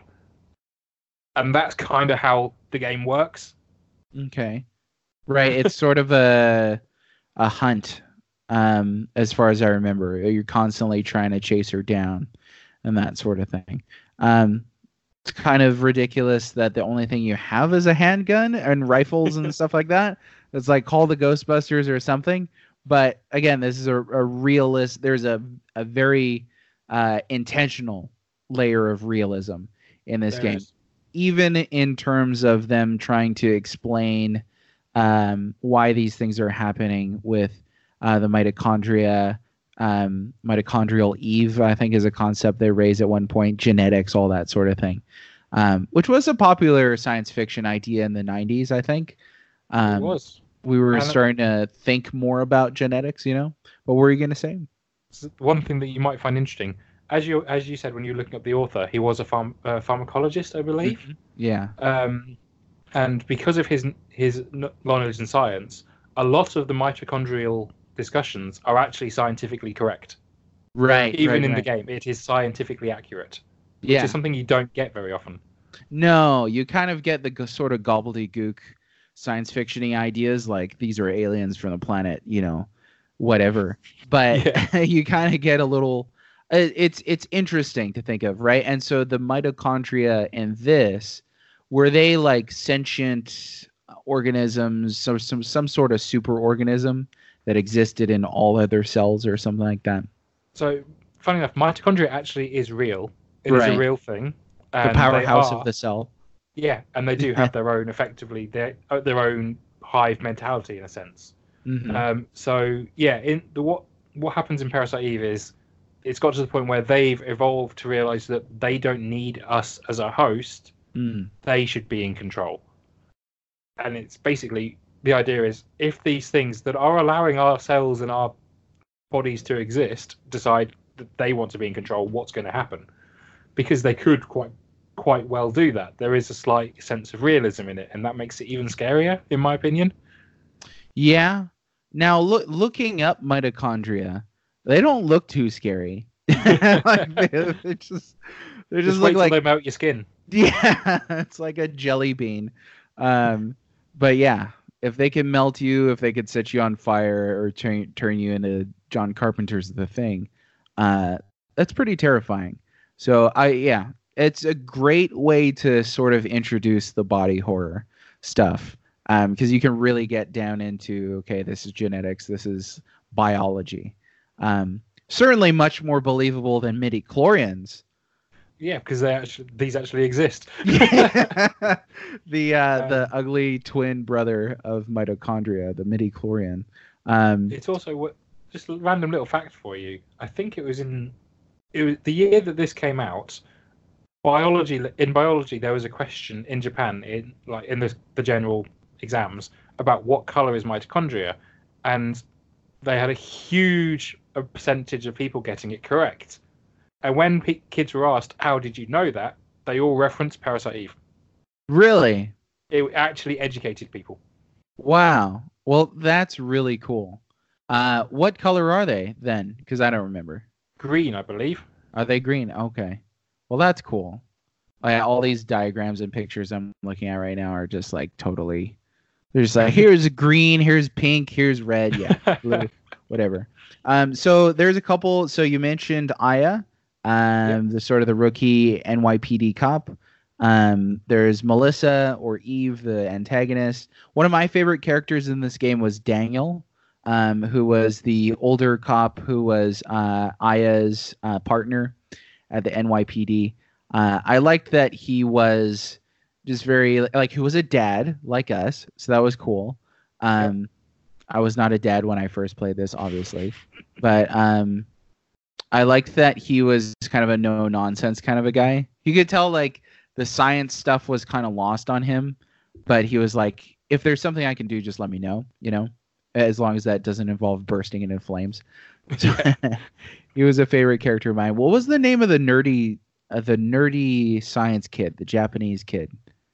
And that's kind of how the game works. Okay. Right. It's sort of a a hunt, um, as far as I remember. You're constantly trying to chase her down and that sort of thing. Um, it's kind of ridiculous that the only thing you have is a handgun and rifles and stuff like that. It's like call the Ghostbusters or something. But again, this is a, a realist. There's a a very uh, intentional layer of realism in this There game. is. Even in terms of them trying to explain um, why these things are happening with uh, the mitochondria, um, mitochondrial Eve, I think is a concept they raise at one point, genetics, all that sort of thing, um, which was a popular science fiction idea in the nineties, I think. Um, It was. We were And- starting to think more about genetics, you know? What were you going to say? One thing that you might find interesting, as you as you said when you were looking up the author, he was a pharm- uh, pharmacologist, I believe. Yeah. Um, and because of his his knowledge in science, a lot of the mitochondrial discussions are actually scientifically correct. Right. Even right, in right. the game, it is scientifically accurate, which Yeah. is something you don't get very often. No, you kind of get the go- sort of gobbledygook science fiction-y ideas like these are aliens from the planet, you know, whatever. But Yeah. you kind of get a little uh, it's it's interesting to think of, right? And so the mitochondria in this, were they like sentient organisms, so some some sort of superorganism that existed in all other cells or something like that? So, funny enough, mitochondria actually is real. It is Right. a real thing. The and powerhouse they of are- the cell. Yeah, and they do have their own, effectively, their uh, their own hive mentality in a sense. Mhm. Um, so yeah, in the what what happens in Parasite Eve is it's got to the point where they've evolved to realize that they don't need us as a host. Mm. They should be in control. And it's basically the idea is if these things that are allowing our cells and our bodies to exist decide that they want to be in control, what's going to happen? Because they could quite quite well do that. There is a slight sense of realism in it, and that makes it even scarier, in my opinion. Yeah. Now look, looking up mitochondria, they don't look too scary. Like, they, they just they just, Just look wait till like they melt your skin. yeah, it's like a jelly bean. Um, but yeah, if they can melt you, if they could set you on fire or turn turn you into John Carpenter's The Thing, uh, that's pretty terrifying. So I yeah, it's a great way to sort of introduce the body horror stuff, because um, you can really get down into, okay, this is genetics, this is biology. Um, certainly much more believable than midi-chlorians. Yeah, because they actually these actually exist. the uh, Um, the ugly twin brother of mitochondria, the midi-chlorian. Um, It's also what just a random little fact for you. I think it was in it was the year that this came out. Biology in biology, there was a question in Japan in like in the the general exams about what color is mitochondria, and they had a huge uh, percentage of people getting it correct. And when pe- kids were asked, "How did you know that?" they all referenced Parasite Eve. really? It actually educated people. Wow. Well, that's really cool. Uh, what color are they then? Because I don't remember. Green, I believe. Are they green? Okay. Well, that's cool. Like, all these diagrams and pictures I'm looking at right now are just like totally. They're just like, here's green, here's pink, here's red, yeah, blue, whatever. Um, so there's a couple. So you mentioned Aya, um, the sort of the rookie N Y P D cop. Um, there's Melissa or Eve, the antagonist. One of my favorite characters in this game was Daniel, um, who was the older cop who was uh, Aya's uh, partner at the N Y P D. Uh, I liked that he was just very, like, he was a dad like us, so that was cool. Um, yep. I was not a dad when I first played this, obviously, but um, I liked that he was kind of a no-nonsense kind of a guy. You could tell, like, the science stuff was kind of lost on him, but he was like, if there's something I can do, just let me know, you know, as long as that doesn't involve bursting into flames. So, he was a favorite character of mine. What was the name of the nerdy, uh, the nerdy science kid, the Japanese kid?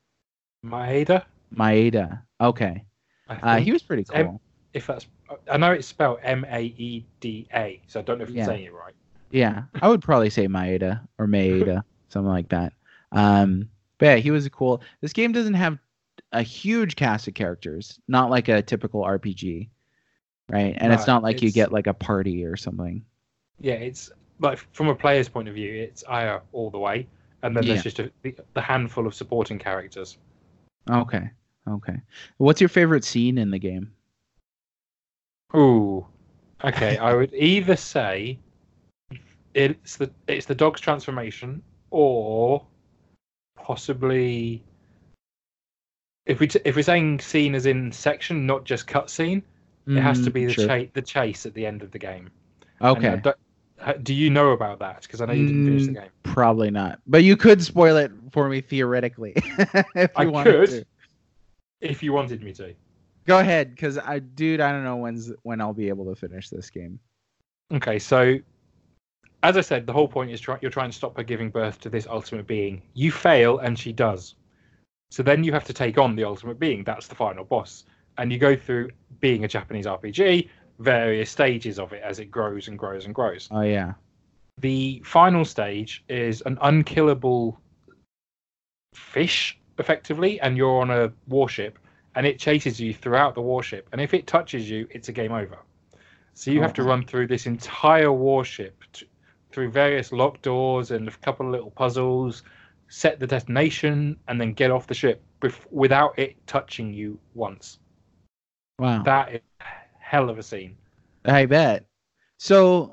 Maeda. Maeda. Okay. Uh, he was pretty cool. M- if that's, I know it's spelled M A E D A, so I don't know if I'm yeah. saying it right. Yeah, I would probably say Maeda or Maeda, something like that. Um, but yeah, he was a cool. This game doesn't have a huge cast of characters, not like a typical R P G, right? And no, it's not like it's, you get like a party or something. Yeah, it's like from a player's point of view, it's Aya all the way, and then yeah. there's just a, the, the handful of supporting characters. Okay, okay. What's your favorite scene in the game? Ooh, okay. I would either say it's the it's the dog's transformation, or possibly if we t- if we're saying scene as in section, not just cutscene, mm, it has to be the sure. cha- the chase at the end of the game. Okay. And, uh, do, do you know about that? Because I know you didn't finish the game. Probably not, but you could spoil it for me theoretically. if you I could, to. if you wanted me to. Go ahead, because I, dude, I don't know when's when I'll be able to finish this game. Okay, so as I said, the whole point is try, you're trying to stop her giving birth to this ultimate being. You fail, and she does. So then you have to take on the ultimate being. That's the final boss. And you go through, being a Japanese R P G, various stages of it as it grows and grows and grows. Oh, yeah. The final stage is an unkillable fish, effectively, and you're on a warship, and it chases you throughout the warship. And if it touches you, it's a game over. So you oh, have to run through this entire warship, t- through various locked doors and a couple of little puzzles, set the destination, and then get off the ship bef- without it touching you once. Wow. That is a hell of a scene. I bet. So,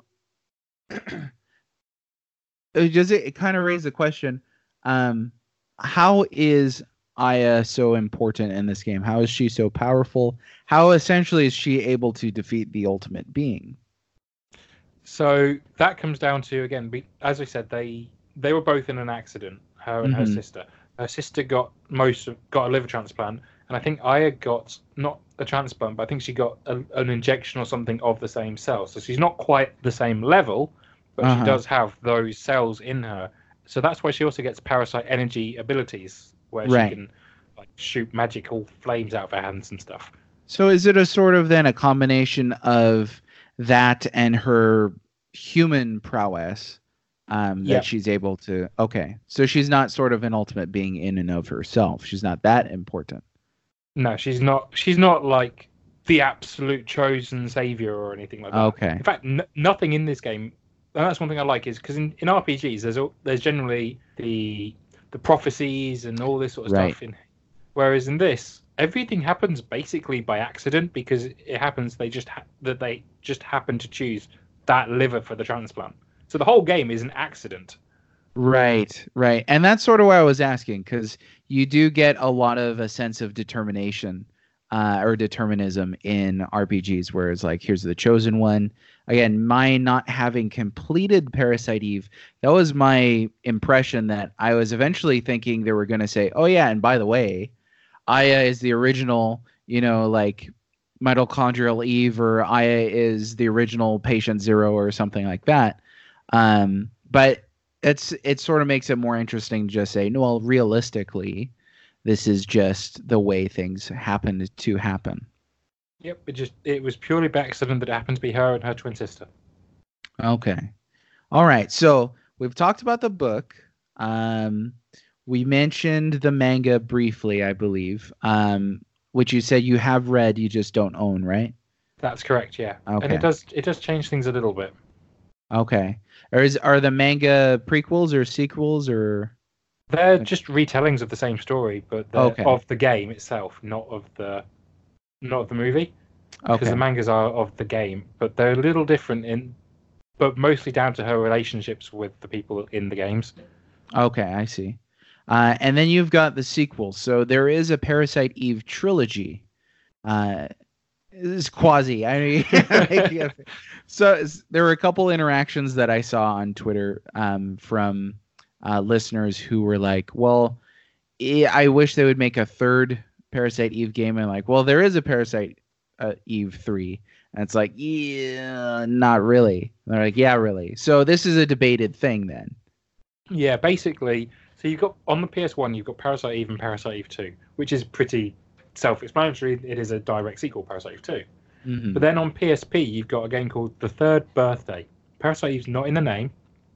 does it, it kind of raise the question, um, how is Aya so important in this game? How is she so powerful? How essentially is she able to defeat the ultimate being? So that comes down to, again, as I said, they they were both in an accident, her and mm-hmm. her sister. Her sister got most of, got a liver transplant, and I think Aya got not a transplant, but I think she got a, an injection or something of the same cells. So she's not quite the same level, but uh-huh. she does have those cells in her. So that's why she also gets parasite energy abilities, where right. she can like shoot magical flames out of her hands and stuff. So is it a sort of then a combination of that and her human prowess um, that yep. she's able to... Okay, so she's not sort of an ultimate being in and of herself. She's not that important. No, she's not. She's not like the absolute chosen savior or anything like that. Okay. In fact, n- nothing in this game. And that's one thing I like is because in, in R P Gs there's al- there's generally the the prophecies and all this sort of Right. stuff in. Whereas in this, everything happens basically by accident because it happens they just ha- that they just happen to choose that liver for the transplant. So the whole game is an accident. Right, right. And that's sort of why I was asking, because you do get a lot of a sense of determination uh, or determinism in R P Gs, where it's like, here's the chosen one. Again, my not having completed Parasite Eve, that was my impression that I was eventually thinking they were going to say, oh, yeah, and by the way, Aya is the original, you know, like mitochondrial Eve, or Aya is the original patient zero or something like that. Um, but it's it sort of makes it more interesting to just say, no, well, realistically, this is just the way things happened to happen. Yep, it just it was purely by accident that it happened to be her and her twin sister. Okay. All right. So we've talked about the book. Um, we mentioned the manga briefly, I believe, um, which you said you have read, you just don't own, right? That's correct, yeah. Okay. And it does it does change things a little bit. Okay. Or is are the manga prequels or sequels or? They're just retellings of the same story, but they're Okay. of the game itself, not of the not of the movie. Because Okay. the mangas are of the game, but they're a little different in, but mostly down to her relationships with the people in the games. Okay, I see. Uh, and then you've got the sequel. So there is a Parasite Eve trilogy. Uh, this is quasi. I mean, yeah. So s- there were a couple interactions that I saw on Twitter um, from uh, listeners who were like, "Well, eh, I wish they would make a third Parasite Eve game." And like, "Well, there is a Parasite uh, Eve three," and it's like, "Yeah, not really." And they're like, "Yeah, really." So this is a debated thing then. Yeah, basically. So you've got on the P S one, you've got Parasite Eve and Parasite Eve two, which is pretty self-explanatory. It is a direct sequel, Parasite Eve two. Mhm. But then on P S P, you've got a game called The Third Birthday. Parasite Eve's not in the name,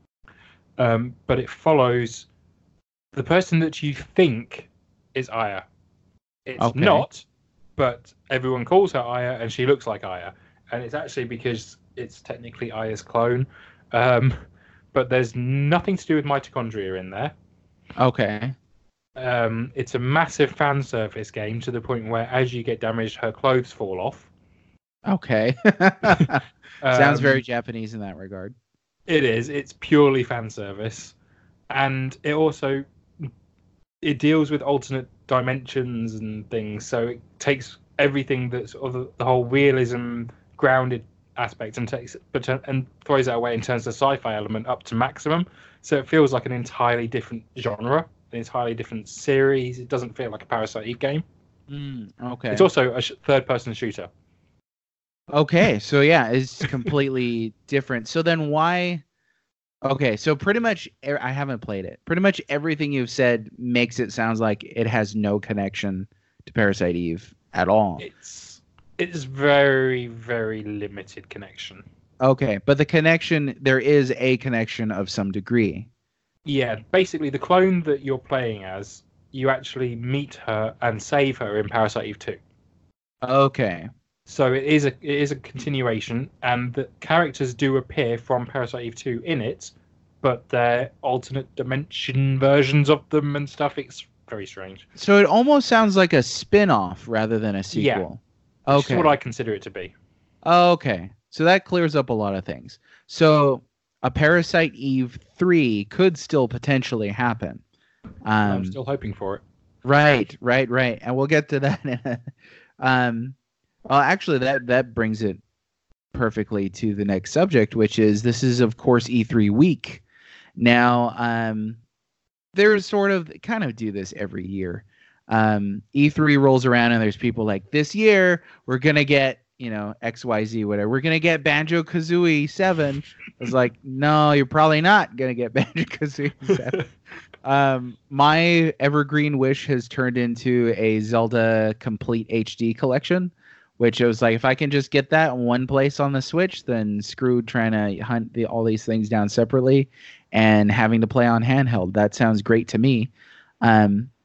um, but it follows the person that you think is Aya. It's Okay. not, but everyone calls her Aya, and she looks like Aya. And it's actually because it's technically Aya's clone. Um, but there's nothing to do with mitochondria in there. Okay. Um, it's a massive fan service game to the point where as you get damaged, her clothes fall off. Okay. Sounds Um, very Japanese in that regard. It is. It's purely fan service, and it also it deals with alternate dimensions and things. So it takes everything that's of the, the whole realism, grounded aspect, and takes but and throws that away and turns the sci-fi element up to maximum. So it feels like an entirely different genre, an entirely different series. It doesn't feel like a Parasite Eve game. Mm, okay. It's also a sh- third-person shooter. Okay, so yeah, it's completely different. So then why? Okay, so pretty much e- I haven't played it. Pretty much everything you've said makes it sounds like it has no connection to Parasite Eve at all. It's it's very very limited connection. Okay, but the connection, there is a connection of some degree. Yeah, basically the clone that you're playing as, you actually meet her and save her in Parasite Eve two. Okay. So it is a it is a continuation, and the characters do appear from Parasite Eve two in it, but they're alternate dimension versions of them and stuff. It's very strange. So it almost sounds like a spin-off rather than a Yeah. sequel. Which Okay. is what I consider it to be. Okay. So that clears up a lot of things. So a Parasite Eve three could still potentially happen. Um, I'm still hoping for it. Right, right, right. And we'll get to that. In a, um, well, actually, that, that brings it perfectly to the next subject, which is this is, of course, E three week. Now, um, there's sort of kind of do this every year. Um, E three rolls around and there's people like, this year we're going to get, you know, X Y Z, whatever. We're going to get Banjo-Kazooie seven. I was like, no, you're probably not going to get Banjo-Kazooie seven. Um, my evergreen wish has turned into a Zelda Complete H D collection, which I was like, if I can just get that in one place on the Switch, then screw trying to hunt the, all these things down separately and having to play on handheld. That sounds great to me. Um,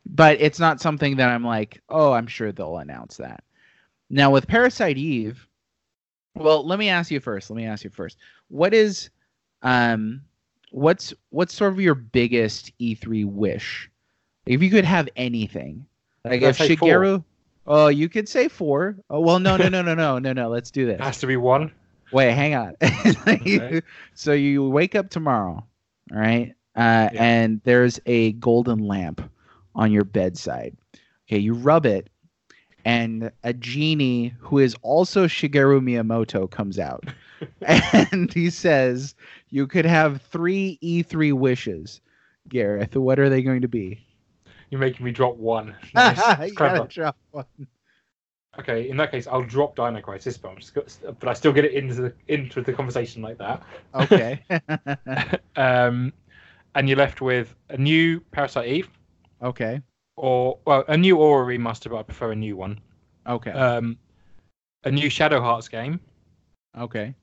but it's not something that I'm like, oh, I'm sure they'll announce that. Now with Parasite Eve, well, let me ask you first. Let me ask you first. What is, um, what's what's sort of your biggest E three wish? If you could have anything, like Can I if say Shigeru, four? oh, you could say four. Oh, well, no, no, no, no, no, no, no. Let's do It this. has to be one. Wait, hang on. Okay. So you wake up tomorrow, all right? Uh, Yeah. And there's a golden lamp on your bedside. Okay, you rub it, and a genie who is also Shigeru Miyamoto comes out. And he says, you could have three E three wishes. Gareth, what are they going to be? You're making me drop one. Nice. It's You clever. gotta drop one. Okay, in that case, I'll drop Dino Crisis, but, I'm just, got- but I still get it into the into the conversation like that. Okay. um, and you're left with a new Parasite Eve, Okay. or well, a new or a remaster, but I prefer a new one. Okay. Um, a new Shadow Hearts game, Okay.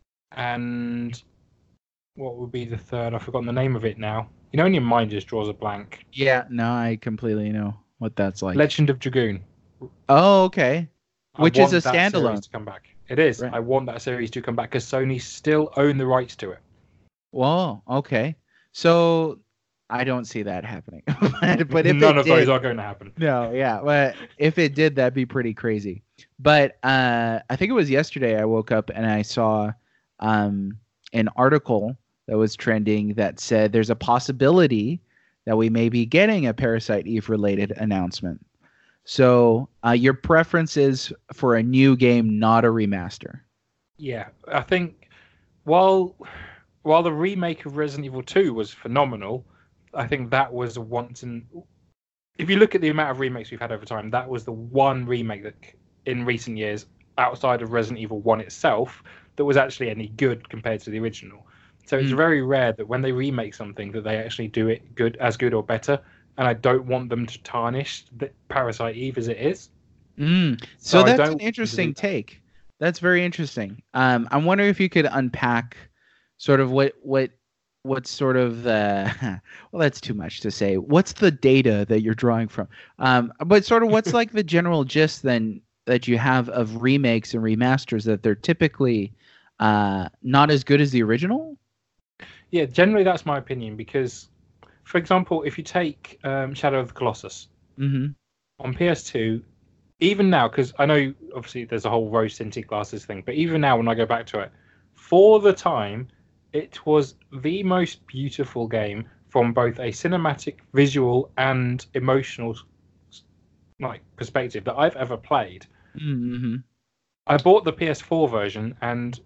and what would be the third? I've forgotten the name of it now. You know, when your mind just draws a blank. Yeah, no, I completely know what that's like. Legend of Dragoon. Oh, okay. I Which is want a that series standalone. to come back. It is. Right. I want that series to come back because Sony still own the rights to it. Whoa, okay. So I don't see that happening. but, but if None it of did, those are going to happen. no, yeah. But if it did, that'd be pretty crazy. But uh, I think it was yesterday I woke up and I saw um, an article that was trending that said there's a possibility that we may be getting a Parasite Eve related announcement. So uh, your preference is for a new game, not a remaster. Yeah, I think while while the remake of Resident Evil two was phenomenal, I think that was a once in. If you look at the amount of remakes we've had over time, that was the one remake that in recent years, outside of Resident Evil one itself, that was actually any good compared to the original. So it's Mm. very rare that when they remake something that they actually do it good, as good or better. And I don't want them to tarnish the Parasite Eve as it is. Mm. So, So I that's don't an want them to do interesting that. take. That's very interesting. Um, I'm wondering if you could unpack sort of what what what's sort of the well, that's too much to say. What's the data that you're drawing from? Um, but sort of what's like the general gist then that you have of remakes and remasters that they're typically uh, not as good as the original? Yeah, generally that's my opinion because, for example, if you take um, Shadow of the Colossus Mm-hmm. on P S two, even now, because I know obviously there's a whole rose tinted glasses thing, but even now when I go back to it, for the time, it was the most beautiful game from both a cinematic, visual, and emotional like perspective that I've ever played. Mm-hmm. I bought the P S four version and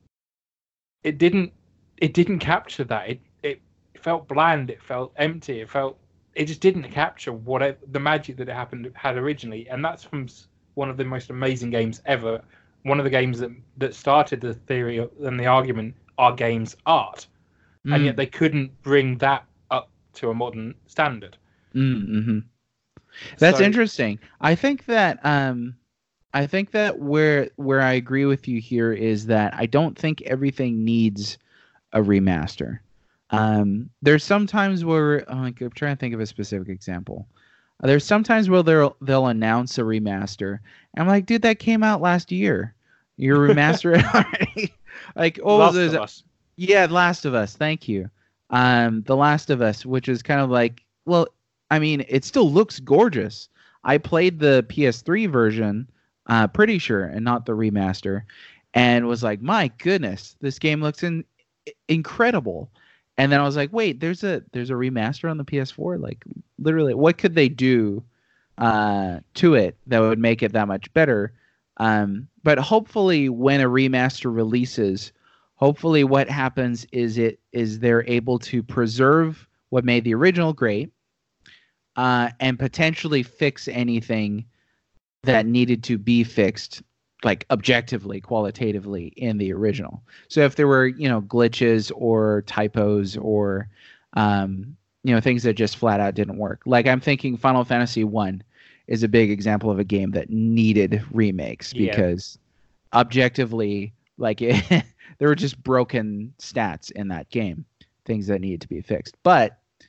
it didn't it didn't capture that. It it felt bland, it felt empty, it felt it just didn't capture what the magic that it happened had originally, and that's from one of the most amazing games ever. One of the games that that started the theory and the argument are games art, Mm. and yet they couldn't bring that up to a modern standard. Mm-hmm. That's So- interesting. I think that um, I think that where where I agree with you here is that I don't think everything needs a remaster. Um, there's sometimes where oh, like, I'm trying to think of a specific example. Uh, There's sometimes where they'll they'll announce a remaster. And I'm like, dude, that came out last year. You're remastering already. Like, oh, Last there's of a- Us. yeah, Last of Us. Thank you. Um, The Last of Us, which is kind of like, well, I mean, it still looks gorgeous. I played the P S three version, uh, pretty sure, and not the remaster, and was like, my goodness, this game looks in- incredible. And then I was like, wait, there's a there's a remaster on the P S four. Like, literally, what could they do uh, to it that would make it that much better? Um, but hopefully, when a remaster releases, hopefully what happens is it is they're able to preserve what made the original great, uh, and potentially fix anything that needed to be fixed, like objectively, qualitatively in the original. So if there were, you know, glitches or typos or, um, you know, things that just flat out didn't work. Like I'm thinking Final Fantasy one is a big example of a game that needed remakes Yeah. because objectively, like it, there were just broken stats in that game, things that needed to be fixed. But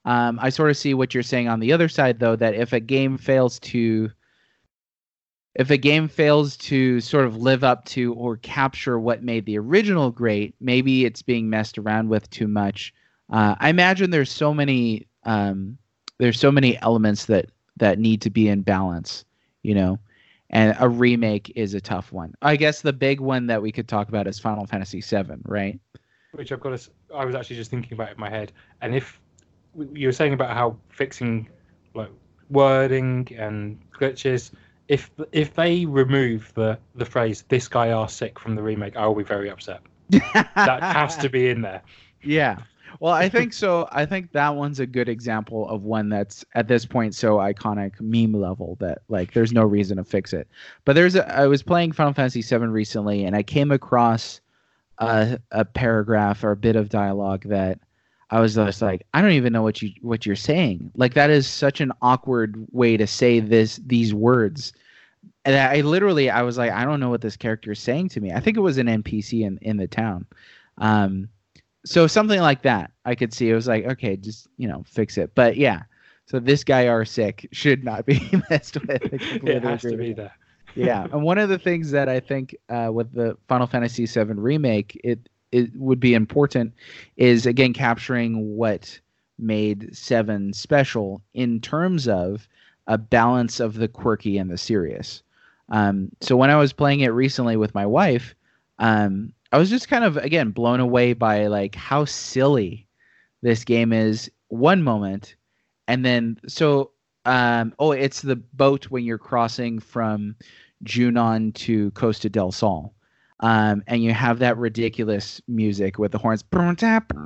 Um, I sort of see what you're saying on the other side, though, that if a game fails to if a game fails to sort of live up to or capture what made the original great, maybe it's being messed around with too much. Uh, I imagine there's so many um, there's so many elements that that need to be in balance, you know, and a remake is a tough one. I guess the big one that we could talk about is Final Fantasy seven, right? Which I've got to. s- I was actually just thinking about it in my head, and if you were saying about how fixing like wording and glitches, if if they remove the the phrase "this guy are sick" from the remake, I will be very upset. That has to be in there. Yeah. Well, I think so. I think that one's a good example of one that's at this point so iconic, meme level, that like there's no reason to fix it. But there's a, I was playing Final Fantasy seven recently, and I came across a, a paragraph or a bit of dialogue that I was just like, I don't even know what you what you're saying. Like that is such an awkward way to say this these words. And I literally I was like, I don't know what this character is saying to me. I think it was an N P C in in the town. Um, so something like that, I could see. It was like, okay, just you know, fix it. But yeah, so this guy are sick should not be messed with. I completely It has agree to with be that. there. Yeah, and one of the things that I think uh, with the Final Fantasy seven remake, it it would be important is again capturing what made seven special in terms of a balance of the quirky and the serious. Um, so when I was playing it recently with my wife, um, I was just kind of again blown away by like how silly this game is one moment, and then so um, oh, it's the boat when you're crossing from Junon to Costa del Sol. Um, and you have that ridiculous music with the horns. And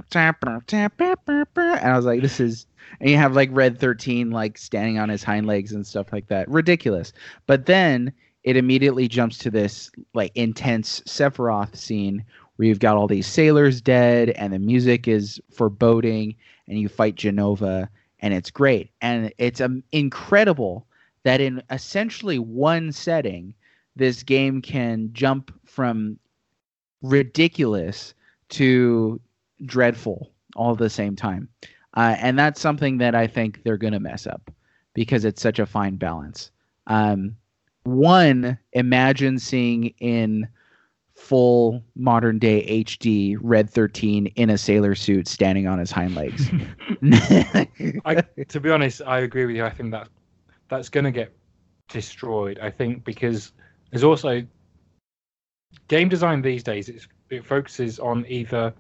I was like, this is, and you have like Red thirteen like standing on his hind legs and stuff like that. Ridiculous. But then it immediately jumps to this like intense Sephiroth scene where you've got all these sailors dead and the music is foreboding and you fight Genova and it's great. And it's um, incredible that in essentially one setting, this game can jump from ridiculous to dreadful all at the same time. Uh, and that's something that I think they're going to mess up because it's such a fine balance. Um, one, imagine seeing in full modern day H D Red thirteen in a sailor suit standing on his hind legs. I, to be honest, I agree with you. I think that that's going to get destroyed. I think because there's also game design these days. It's, it focuses on either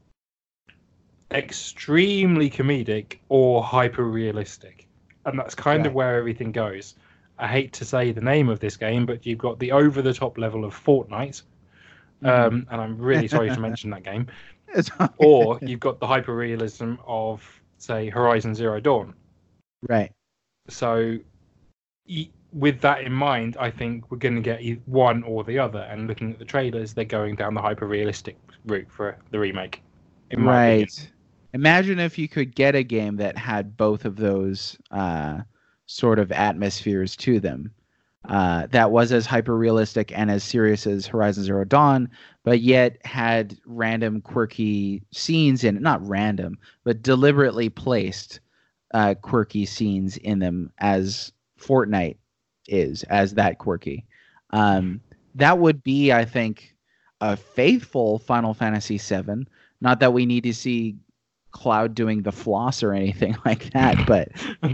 extremely comedic or hyper realistic, and that's kind Right. of where everything goes. I hate to say the name of this game, but you've got the over the top level of Fortnite, Mhm. um, and I'm really sorry to mention that game. It's Or you've got the hyper realism of, say, Horizon Zero Dawn. right. So, y- with that in mind, I think we're going to get e- one or the other. And looking at the trailers, they're going down the hyper realistic route for the remake. In my opinion. Right. Imagine if you could get a game that had both of those uh, sort of atmospheres to them. Uh, that was as hyper realistic and as serious as Horizon Zero Dawn, but yet had random quirky scenes in it. Not random, but deliberately placed uh, quirky scenes in them as Fortnite is, as that quirky. Um, that would be, I think, a faithful Final Fantasy seven. Not that we need to see Cloud doing the floss or anything like that, but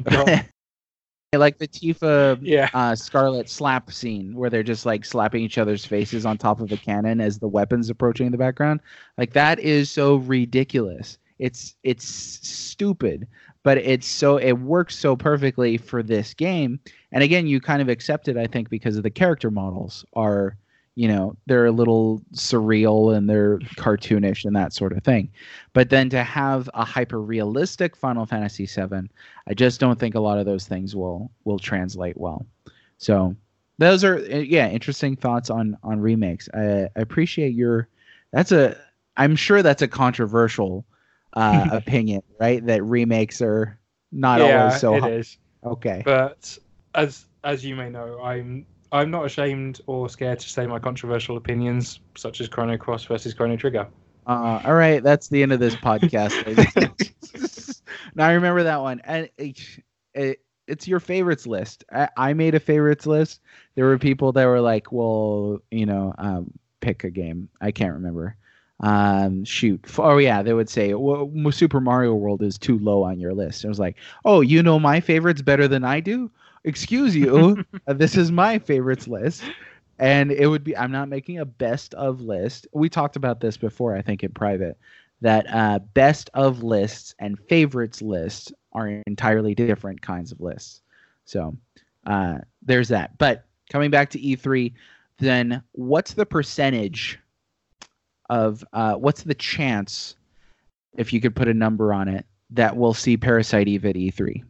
like the Tifa Yeah. uh, Scarlet slap scene where they're just like slapping each other's faces on top of a cannon as the weapons approaching in the background. Like that is so ridiculous. It's it's stupid, but it's so it works so perfectly for this game. And again, you kind of accept it, I think, because of the character models are, you know, they're a little surreal and they're cartoonish and that sort of thing. But then to have a hyper realistic Final Fantasy seven, I just don't think a lot of those things will will translate well. So those are uh, yeah, interesting thoughts on on remakes. I, I appreciate your. That's a. I'm sure that's a controversial uh, opinion, right? That remakes are not yeah, always so. it hi- is. Okay. But as as you may know, I'm I'm not ashamed or scared to say my controversial opinions, such as Chrono Cross versus Chrono Trigger. Uh, all right, that's the end of this podcast. ladies. No, I remember that one, and it, it, it's your favorites list. I, I made a favorites list. There were people that were like, "Well, you know, um, pick a game." I can't remember. Um, shoot. Oh yeah, they would say, "Well, Super Mario World is too low on your list." I was like, "Oh, you know my favorites better than I do? Excuse you. This is my favorites list." And it would be, I'm not making a best of list. We talked about this before, I think, in private, that uh, best of lists and favorites lists are entirely different kinds of lists. So uh, there's that. But coming back to E three, then what's the percentage of, uh, what's the chance, if you could put a number on it, that we'll see Parasite Eve at E three?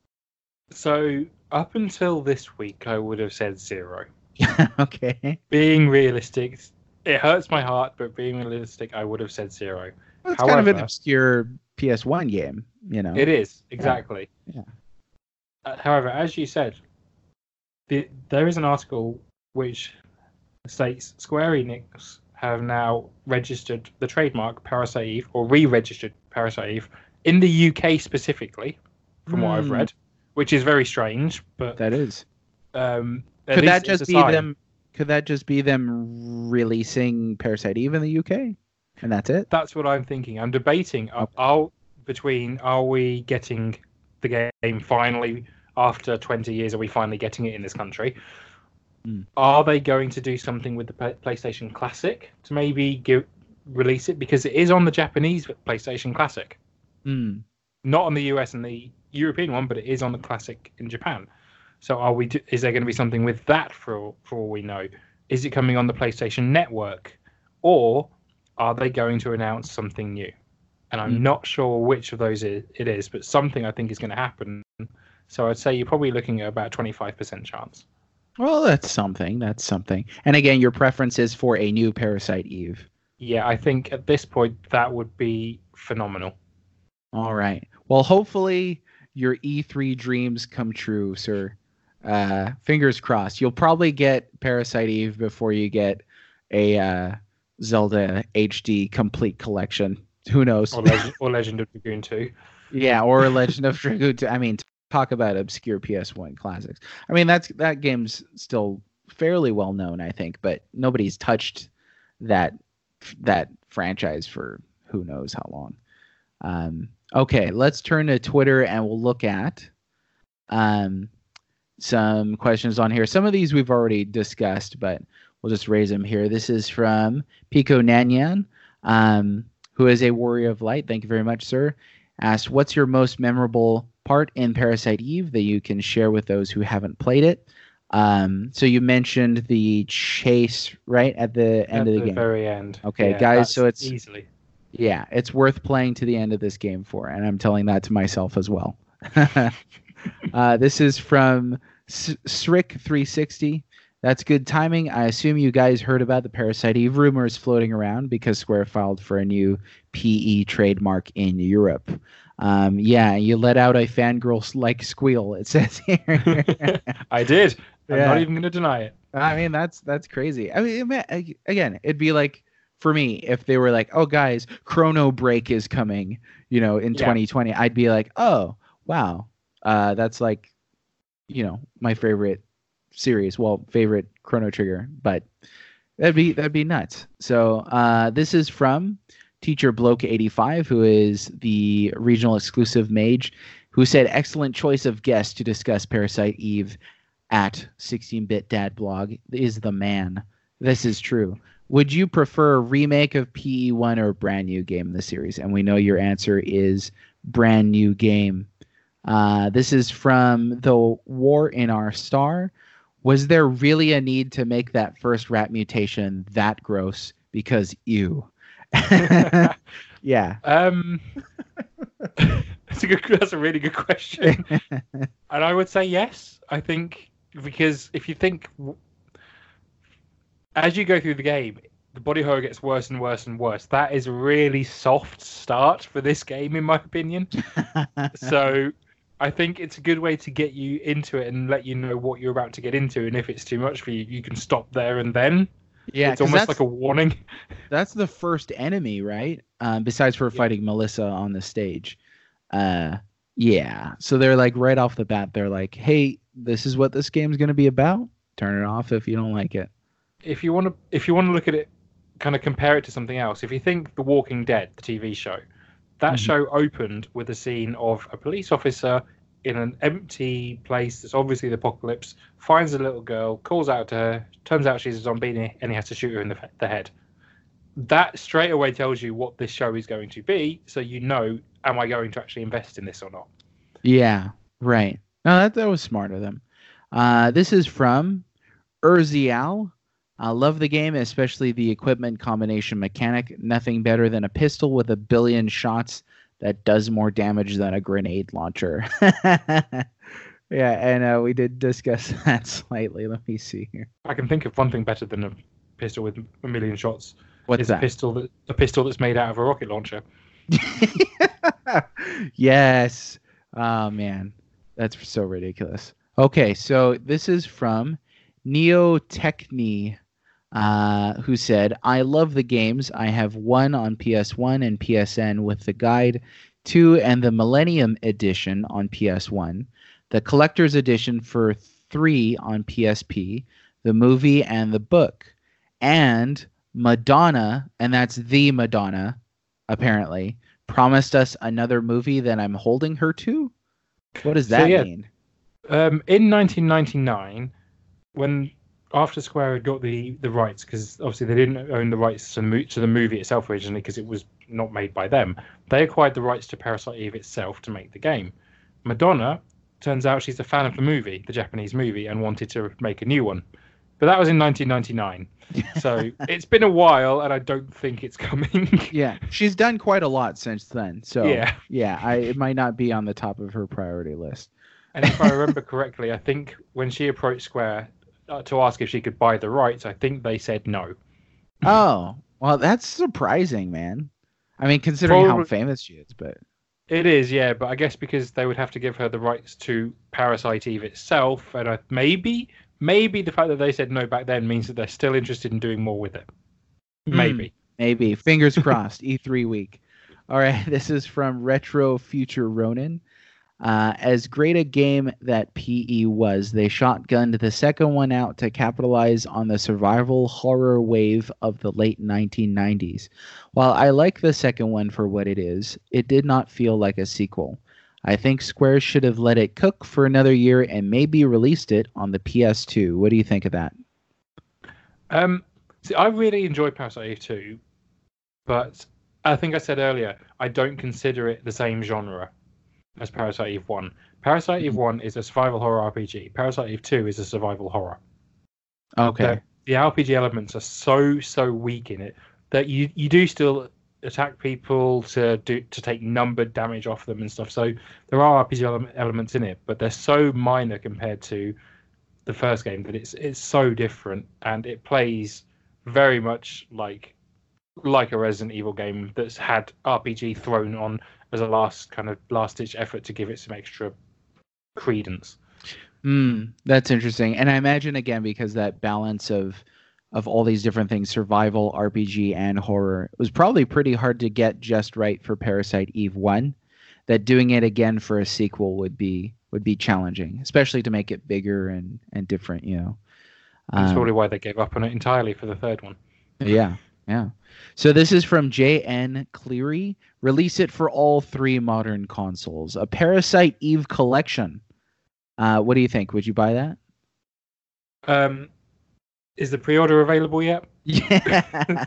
So up until this week, I would have said zero. Okay. Being realistic, it hurts my heart, but being realistic, I would have said zero. Well, it's However, kind of an obscure P S one game, you know. It is, exactly. Yeah. Uh, however, as you said, the, there is an article which states Square Enix have now registered the trademark Parasite Eve, or re-registered Parasite Eve, in the U K specifically, from mm. what I've read, which is very strange. But that is. Um, Could that just be sign. them? Could that just be them releasing Parasite Eve in the U K, and that's it? That's what I'm thinking. I'm debating. Okay. Are between are we getting the game finally after twenty years? Are we finally getting it in this country? Mm. Are they going to do something with the PlayStation Classic to maybe give, release it, because it is on the Japanese PlayStation Classic, mm. not on the U S and the European one, but it is on the Classic in Japan. So are we? Is there going to be something with that for for all we know? Is it coming on the PlayStation Network, or are they going to announce something new? And I'm mm. not sure which of those it is, but something I think is going to happen. So I'd say you're probably looking at about twenty-five percent chance. Well, that's something. That's something. And again, your preference is for a new Parasite Eve. Yeah, I think at this point that would be phenomenal. All right. Well, hopefully your E three dreams come true, sir. Uh, fingers crossed. You'll probably get Parasite Eve before you get a uh, Zelda H D complete collection. Who knows? Or Legend, or Legend of Dragoon two. Yeah, or Legend of Dragoon two. I mean, talk about obscure P S one classics. I mean, that's that game's still fairly well known, I think, but nobody's touched that that franchise for who knows how long. Um, okay, let's turn to Twitter and we'll look at um, some questions on here. Some of these we've already discussed, but we'll just raise them here. This is from Pico Nanyan, um, who is a Warrior of Light. Thank you very much, sir. Asked, what's your most memorable part in Parasite Eve that you can share with those who haven't played it? Um, so you mentioned the chase right at the end at of the, the game. Very end. Okay, yeah, guys. So it's easily. Yeah, it's worth playing to the end of this game for, and I'm telling that to myself as well. uh, this is from S- Srick three sixty. That's good timing. I assume you guys heard about the Parasite Eve rumors floating around because Square filed for a new P E trademark in Europe. Um, yeah, you let out a fangirl-like squeal, it says here. I did. I'm yeah. not even going to deny it. I mean, that's that's crazy. I mean, again, it'd be like, for me, if they were like, oh, guys, Chrono Break is coming, you know, in yeah. twenty twenty, I'd be like, oh, wow. Uh, that's like, you know, my favorite series. Well, favorite Chrono Trigger, but that'd be that'd be nuts. So uh, this is from Teacher Bloke eighty-five, who is the regional exclusive mage, who said, excellent choice of guest to discuss Parasite Eve at sixteen-bit Dad Blog is the man. This is true. Would you prefer a remake of P E one or a brand new game in the series? And we know your answer is brand new game. Uh, this is from The War in Our Star. Was there really a need to make that first rat mutation that gross? Because ew. Yeah. Um, that's a good. That's a really good question. And I would say yes. I think because if you think, as you go through the game, the body horror gets worse and worse and worse. That is a really soft start for this game, in my opinion. So I think it's a good way to get you into it and let you know what you're about to get into. And if it's too much for you, you can stop there and then. Yeah, it's almost like a warning. That's the first enemy, right? Um, besides for fighting yeah. Melissa on the stage. Uh, Yeah. So they're like right off the bat, they're like, "Hey, this is what this game's gonna be about. Turn it off if you don't like it." If you want to, if you want to look at it, kind of compare it to something else. If you think The Walking Dead, the T V show, that Mhm. show opened with a scene of a police officer in an empty place that's obviously the apocalypse, finds a little girl, calls out to her, turns out she's a zombie, and he has to shoot her in the, the head. That straight away tells you what this show is going to be, so you know, am I going to actually invest in this or not? Yeah. Right. No, that that was smart of them. Uh, this is from Urzial. I love the game, especially the equipment combination mechanic. Nothing better than a pistol with a billion shots that does more damage than a grenade launcher. Yeah, and uh, we did discuss that slightly. Let me see here. I can think of one thing better than a pistol with a million shots. What's It's that? a pistol that a pistol that's made out of a rocket launcher. Yes. Oh man, that's so ridiculous. Okay, so this is from Neotechni, uh, who said, "I love the games. I have one on P S one and P S N with the guide, two and the Millennium Edition on P S one, the collector's edition for three on P S P, the movie and the book, and Madonna, and that's the Madonna, apparently, promised us another movie that I'm holding her to." What does So, that yeah. mean? Um, in nineteen ninety-nine, when after Square had got the, the rights, because obviously they didn't own the rights to the, mo- to the movie itself originally, because it was not made by them, they acquired the rights to Parasite Eve itself to make the game. Madonna, turns out she's a fan of the movie, the Japanese movie, and wanted to make a new one. But that was in nineteen ninety-nine. So it's been a while, and I don't think it's coming. Yeah, she's done quite a lot since then. So Yeah. yeah, I, it might not be on the top of her priority list. And if I remember correctly, I think when she approached Square uh, to ask if she could buy the rights, I think they said no. Oh, well, that's surprising, man. I mean, considering how Probably- famous she is, but It is, yeah, but I guess because they would have to give her the rights to Parasite Eve itself, and I, maybe, maybe the fact that they said no back then means that they're still interested in doing more with it. Maybe. maybe. Fingers crossed. E three week. All right, this is from Retro Future Ronin. Uh, as great a game that P E was, they shotgunned the second one out to capitalize on the survival horror wave of the late nineteen nineties. While I like the second one for what it is, it did not feel like a sequel. I think Square should have let it cook for another year and maybe released it on the P S two. What do you think of that? Um, see, I really enjoyed Parasite Eve two, but I think I said earlier, I don't consider it the same genre as Parasite Eve one. Parasite Eve one is a survival horror R P G. Parasite Eve two is a survival horror. Okay. The, the R P G elements are so, so weak in it that you, you do still attack people to do to take numbered damage off them and stuff. So there are R P G ele- elements in it, but they're so minor compared to the first game that it's it's so different, and it plays very much like like a Resident Evil game that's had R P G thrown on as a last kind of last ditch effort to give it some extra credence. Hmm, that's interesting. And I imagine again because that balance of of all these different things, survival, R P G, and horror, it was probably pretty hard to get just right for Parasite Eve one. That doing it again for a sequel would be would be challenging, especially to make it bigger and and different. You know, That's Um, probably why they gave up on it entirely for the third one. yeah, yeah. So this is from J N Cleary. Release it for all three modern consoles. A Parasite Eve collection. Uh, what do you think? Would you buy that? Um, is the pre-order available yet? Yeah.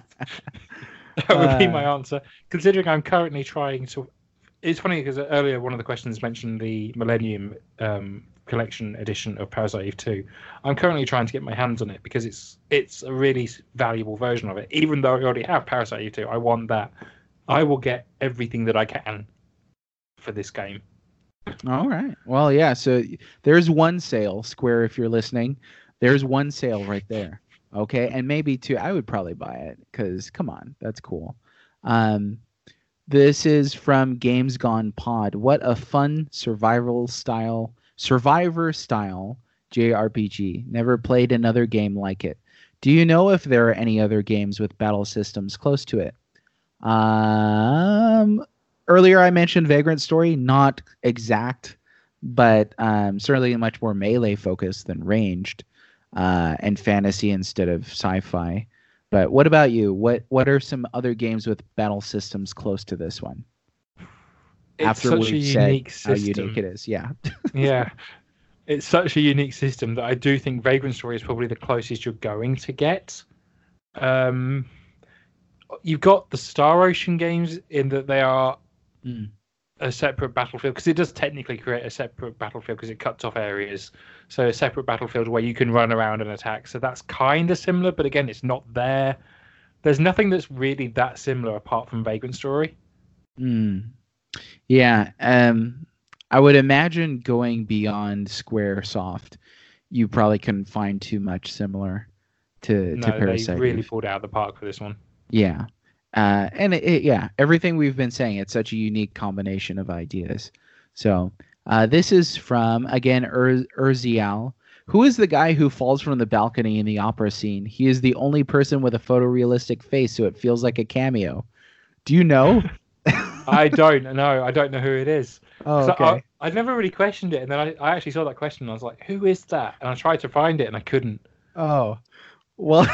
That would be Uh, my answer. Considering I'm currently trying to, it's funny because earlier one of the questions mentioned the Millennium um, Collection edition of Parasite Eve two. I'm currently trying to get my hands on it because it's it's a really valuable version of it. Even though I already have Parasite Eve two, I want that. I will get everything that I can for this game. All right. Well, yeah. So there's one sale, Square, if you're listening. There's one sale right there. Okay, and maybe two. I would probably buy it because come on, that's cool. Um, this is from Games Gone Pod. What a fun survival style, survivor style J R P G. Never played another game like it. Do you know if there are any other games with battle systems close to it? Um, earlier I mentioned Vagrant Story, not exact, but um, certainly much more melee focused than ranged, uh, and fantasy instead of sci-fi. But what about you? What what are some other games with battle systems close to this one? It's After such we've a said unique how system. unique it is, yeah. Yeah. It's such a unique system that I do think Vagrant Story is probably the closest you're going to get. Um, you've got the Star Ocean games in that they are Mm. a separate battlefield, because it does technically create a separate battlefield because it cuts off areas. So a separate battlefield where you can run around and attack. So that's kind of similar, but again, it's not there. There's nothing that's really that similar apart from Vagrant Story. Mm. Yeah, um, I would imagine going beyond Squaresoft, you probably couldn't find too much similar to No, to they Parasite really Eve. pulled it out of the park for this one. Yeah, uh, and it, it, yeah, everything we've been saying, it's such a unique combination of ideas. So uh, this is from again Ur- Urzial, who is the guy who falls from the balcony in the opera scene. He is the only person with a photorealistic face, so it feels like a cameo. Do you know? I don't know. I don't know who it is. Oh, 'Cause okay. I, I never really questioned it, and then I, I actually saw that question, and I was like, "Who is that?" And I tried to find it, and I couldn't. Oh, well,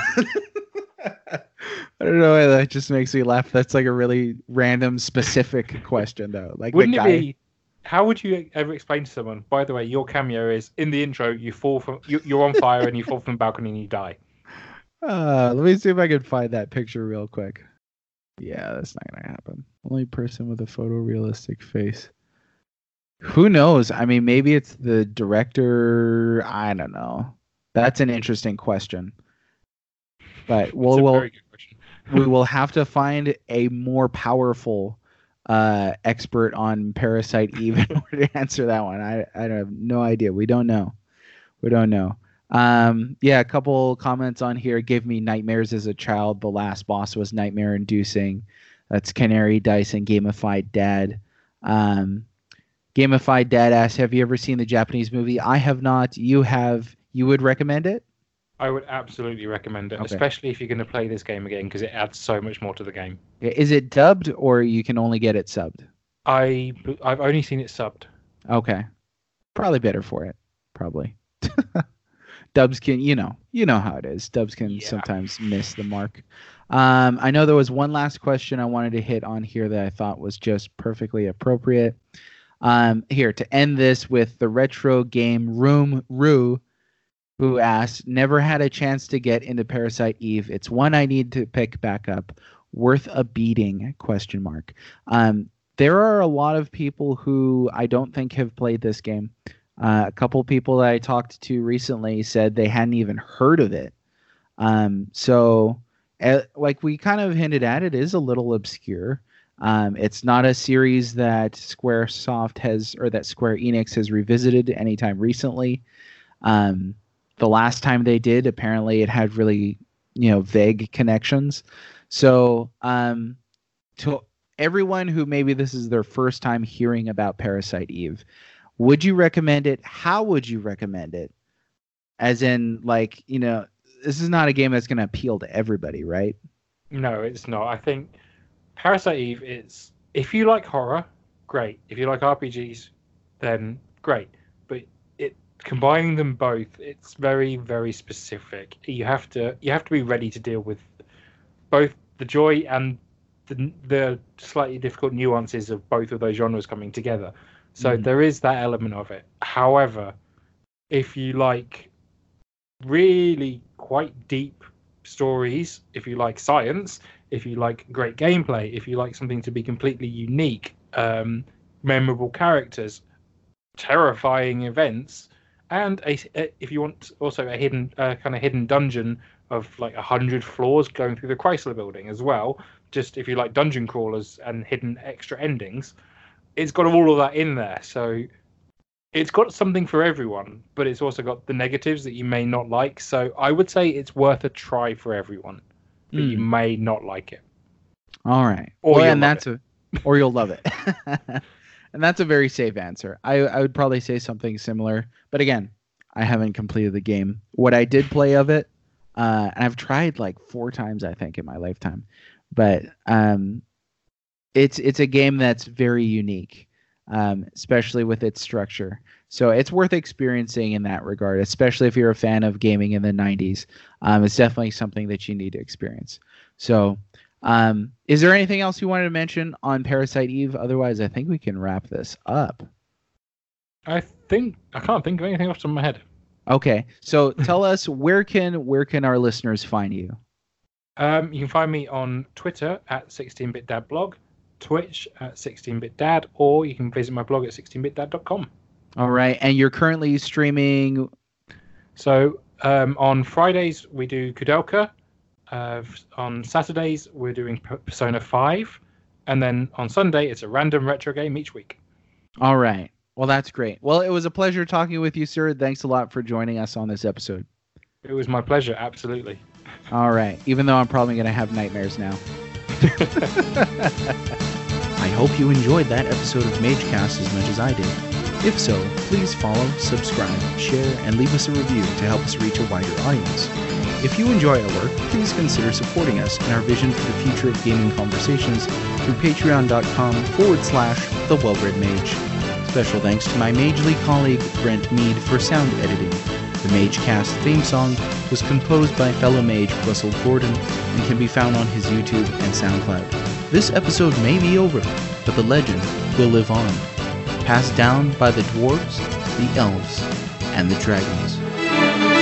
I don't know why that just makes me laugh. That's like a really random, specific question, though. Like Wouldn't the it guy. be? How would you ever explain to someone? By the way, your cameo is in the intro. You fall from you, you're on fire, and you fall from the balcony, and you die. Uh, let me see if I can find that picture real quick. Yeah, that's not gonna happen. Only person with a photorealistic face. Who knows? I mean, maybe it's the director. I don't know. That's an interesting question. But It's we'll, a we'll very good question. we will have to find a more powerful uh, expert on Parasite Eve in order to answer that one. I, I have no idea. We don't know. We don't know. Um, yeah, a couple comments on here give me nightmares as a child. The last boss was nightmare inducing. That's Canary Dice and Gamified Dad. Um, Gamified Dad asks, have you ever seen the Japanese movie? I have not. You have. You would recommend it? I would absolutely recommend it, Okay. especially if you're going to play this game again, because it adds so much more to the game. Is it dubbed or you can only get it subbed? I I've only seen it subbed. Okay. Probably better for it. Probably. Dubs can, you know, you know how it is. Dubs can Yeah. sometimes miss the mark. Um, I know there was one last question I wanted to hit on here that I thought was just perfectly appropriate. Um, here to end this with the retro game Room Rue, who asked, "Never had a chance to get into Parasite Eve. It's one I need to pick back up. Worth a beating?" Question mark. Um, there are a lot of people who I don't think have played this game. Uh, a couple people that I talked to recently said they hadn't even heard of it. Um, so, uh, like we kind of hinted at, it is a little obscure. Um, it's not a series that Squaresoft has, or that Square Enix has revisited anytime recently. Um, the last time they did, apparently it had really, you know, vague connections. So, um, to everyone who maybe this is their first time hearing about Parasite Eve, would you recommend it? How would you recommend it? As in, like, you know, this is not a game that's going to appeal to everybody, right? No, it's not. I think Parasite Eve is, if you like horror, great. If you like R P Gs, then great. But it combining them both, it's very, very specific. You have to you have to be ready to deal with both the joy and the, the slightly difficult nuances of both of those genres coming together. So Mhm. there is that element of it. However, if you like really quite deep stories, if you like science, if you like great gameplay, if you like something to be completely unique, um, memorable characters, terrifying events, and a, a- if you want also a hidden uh, kind of hidden dungeon of like a hundred floors going through the Chrysler Building as well. Just if you like dungeon crawlers and hidden extra endings, it's got all of that in there. So it's got something for everyone, but it's also got the negatives that you may not like. So I would say it's worth a try for everyone, but you Mm. may not like it. All right. Or well, you'll and love that's a, or you'll love it. And that's a very safe answer. I, I would probably say something similar, but again, I haven't completed the game. What I did play of it, uh, and I've tried like four times, I think, in my lifetime, but um, it's it's a game that's very unique, um, especially with its structure. So it's worth experiencing in that regard, especially if you're a fan of gaming in the nineties. Um, it's definitely something that you need to experience. So, um, is there anything else you wanted to mention on Parasite Eve? Otherwise, I think we can wrap this up. I think I can't think of anything off the top of my head. Okay, so tell us where can where can our listeners find you? Um, you can find me on Twitter at sixteen bit dad blog, Twitch at sixteen bit dad, or you can visit my blog at sixteen bit dad dot com. All right, and you're currently streaming. So um, on Fridays we do Kudelka. Uh, on Saturdays we're doing Persona five, and then on Sunday it's a random retro game each week. All right. Well, that's great. Well, it was a pleasure talking with you, sir. Thanks a lot for joining us on this episode. It was my pleasure, absolutely. All right. Even though I'm probably going to have nightmares now. I hope you enjoyed that episode of MageCast as much as I did. If so, please follow, subscribe, share, and leave us a review to help us reach a wider audience. If you enjoy our work, please consider supporting us in our vision for the future of gaming conversations through patreon.com forward slash the well-read mage. Special thanks to my Magely colleague Brent Mead for sound editing. The MageCast theme song was composed by fellow mage Russell Gordon and can be found on his YouTube and SoundCloud. This episode may be over, but the legend will live on, passed down by the dwarves, the elves, and the dragons.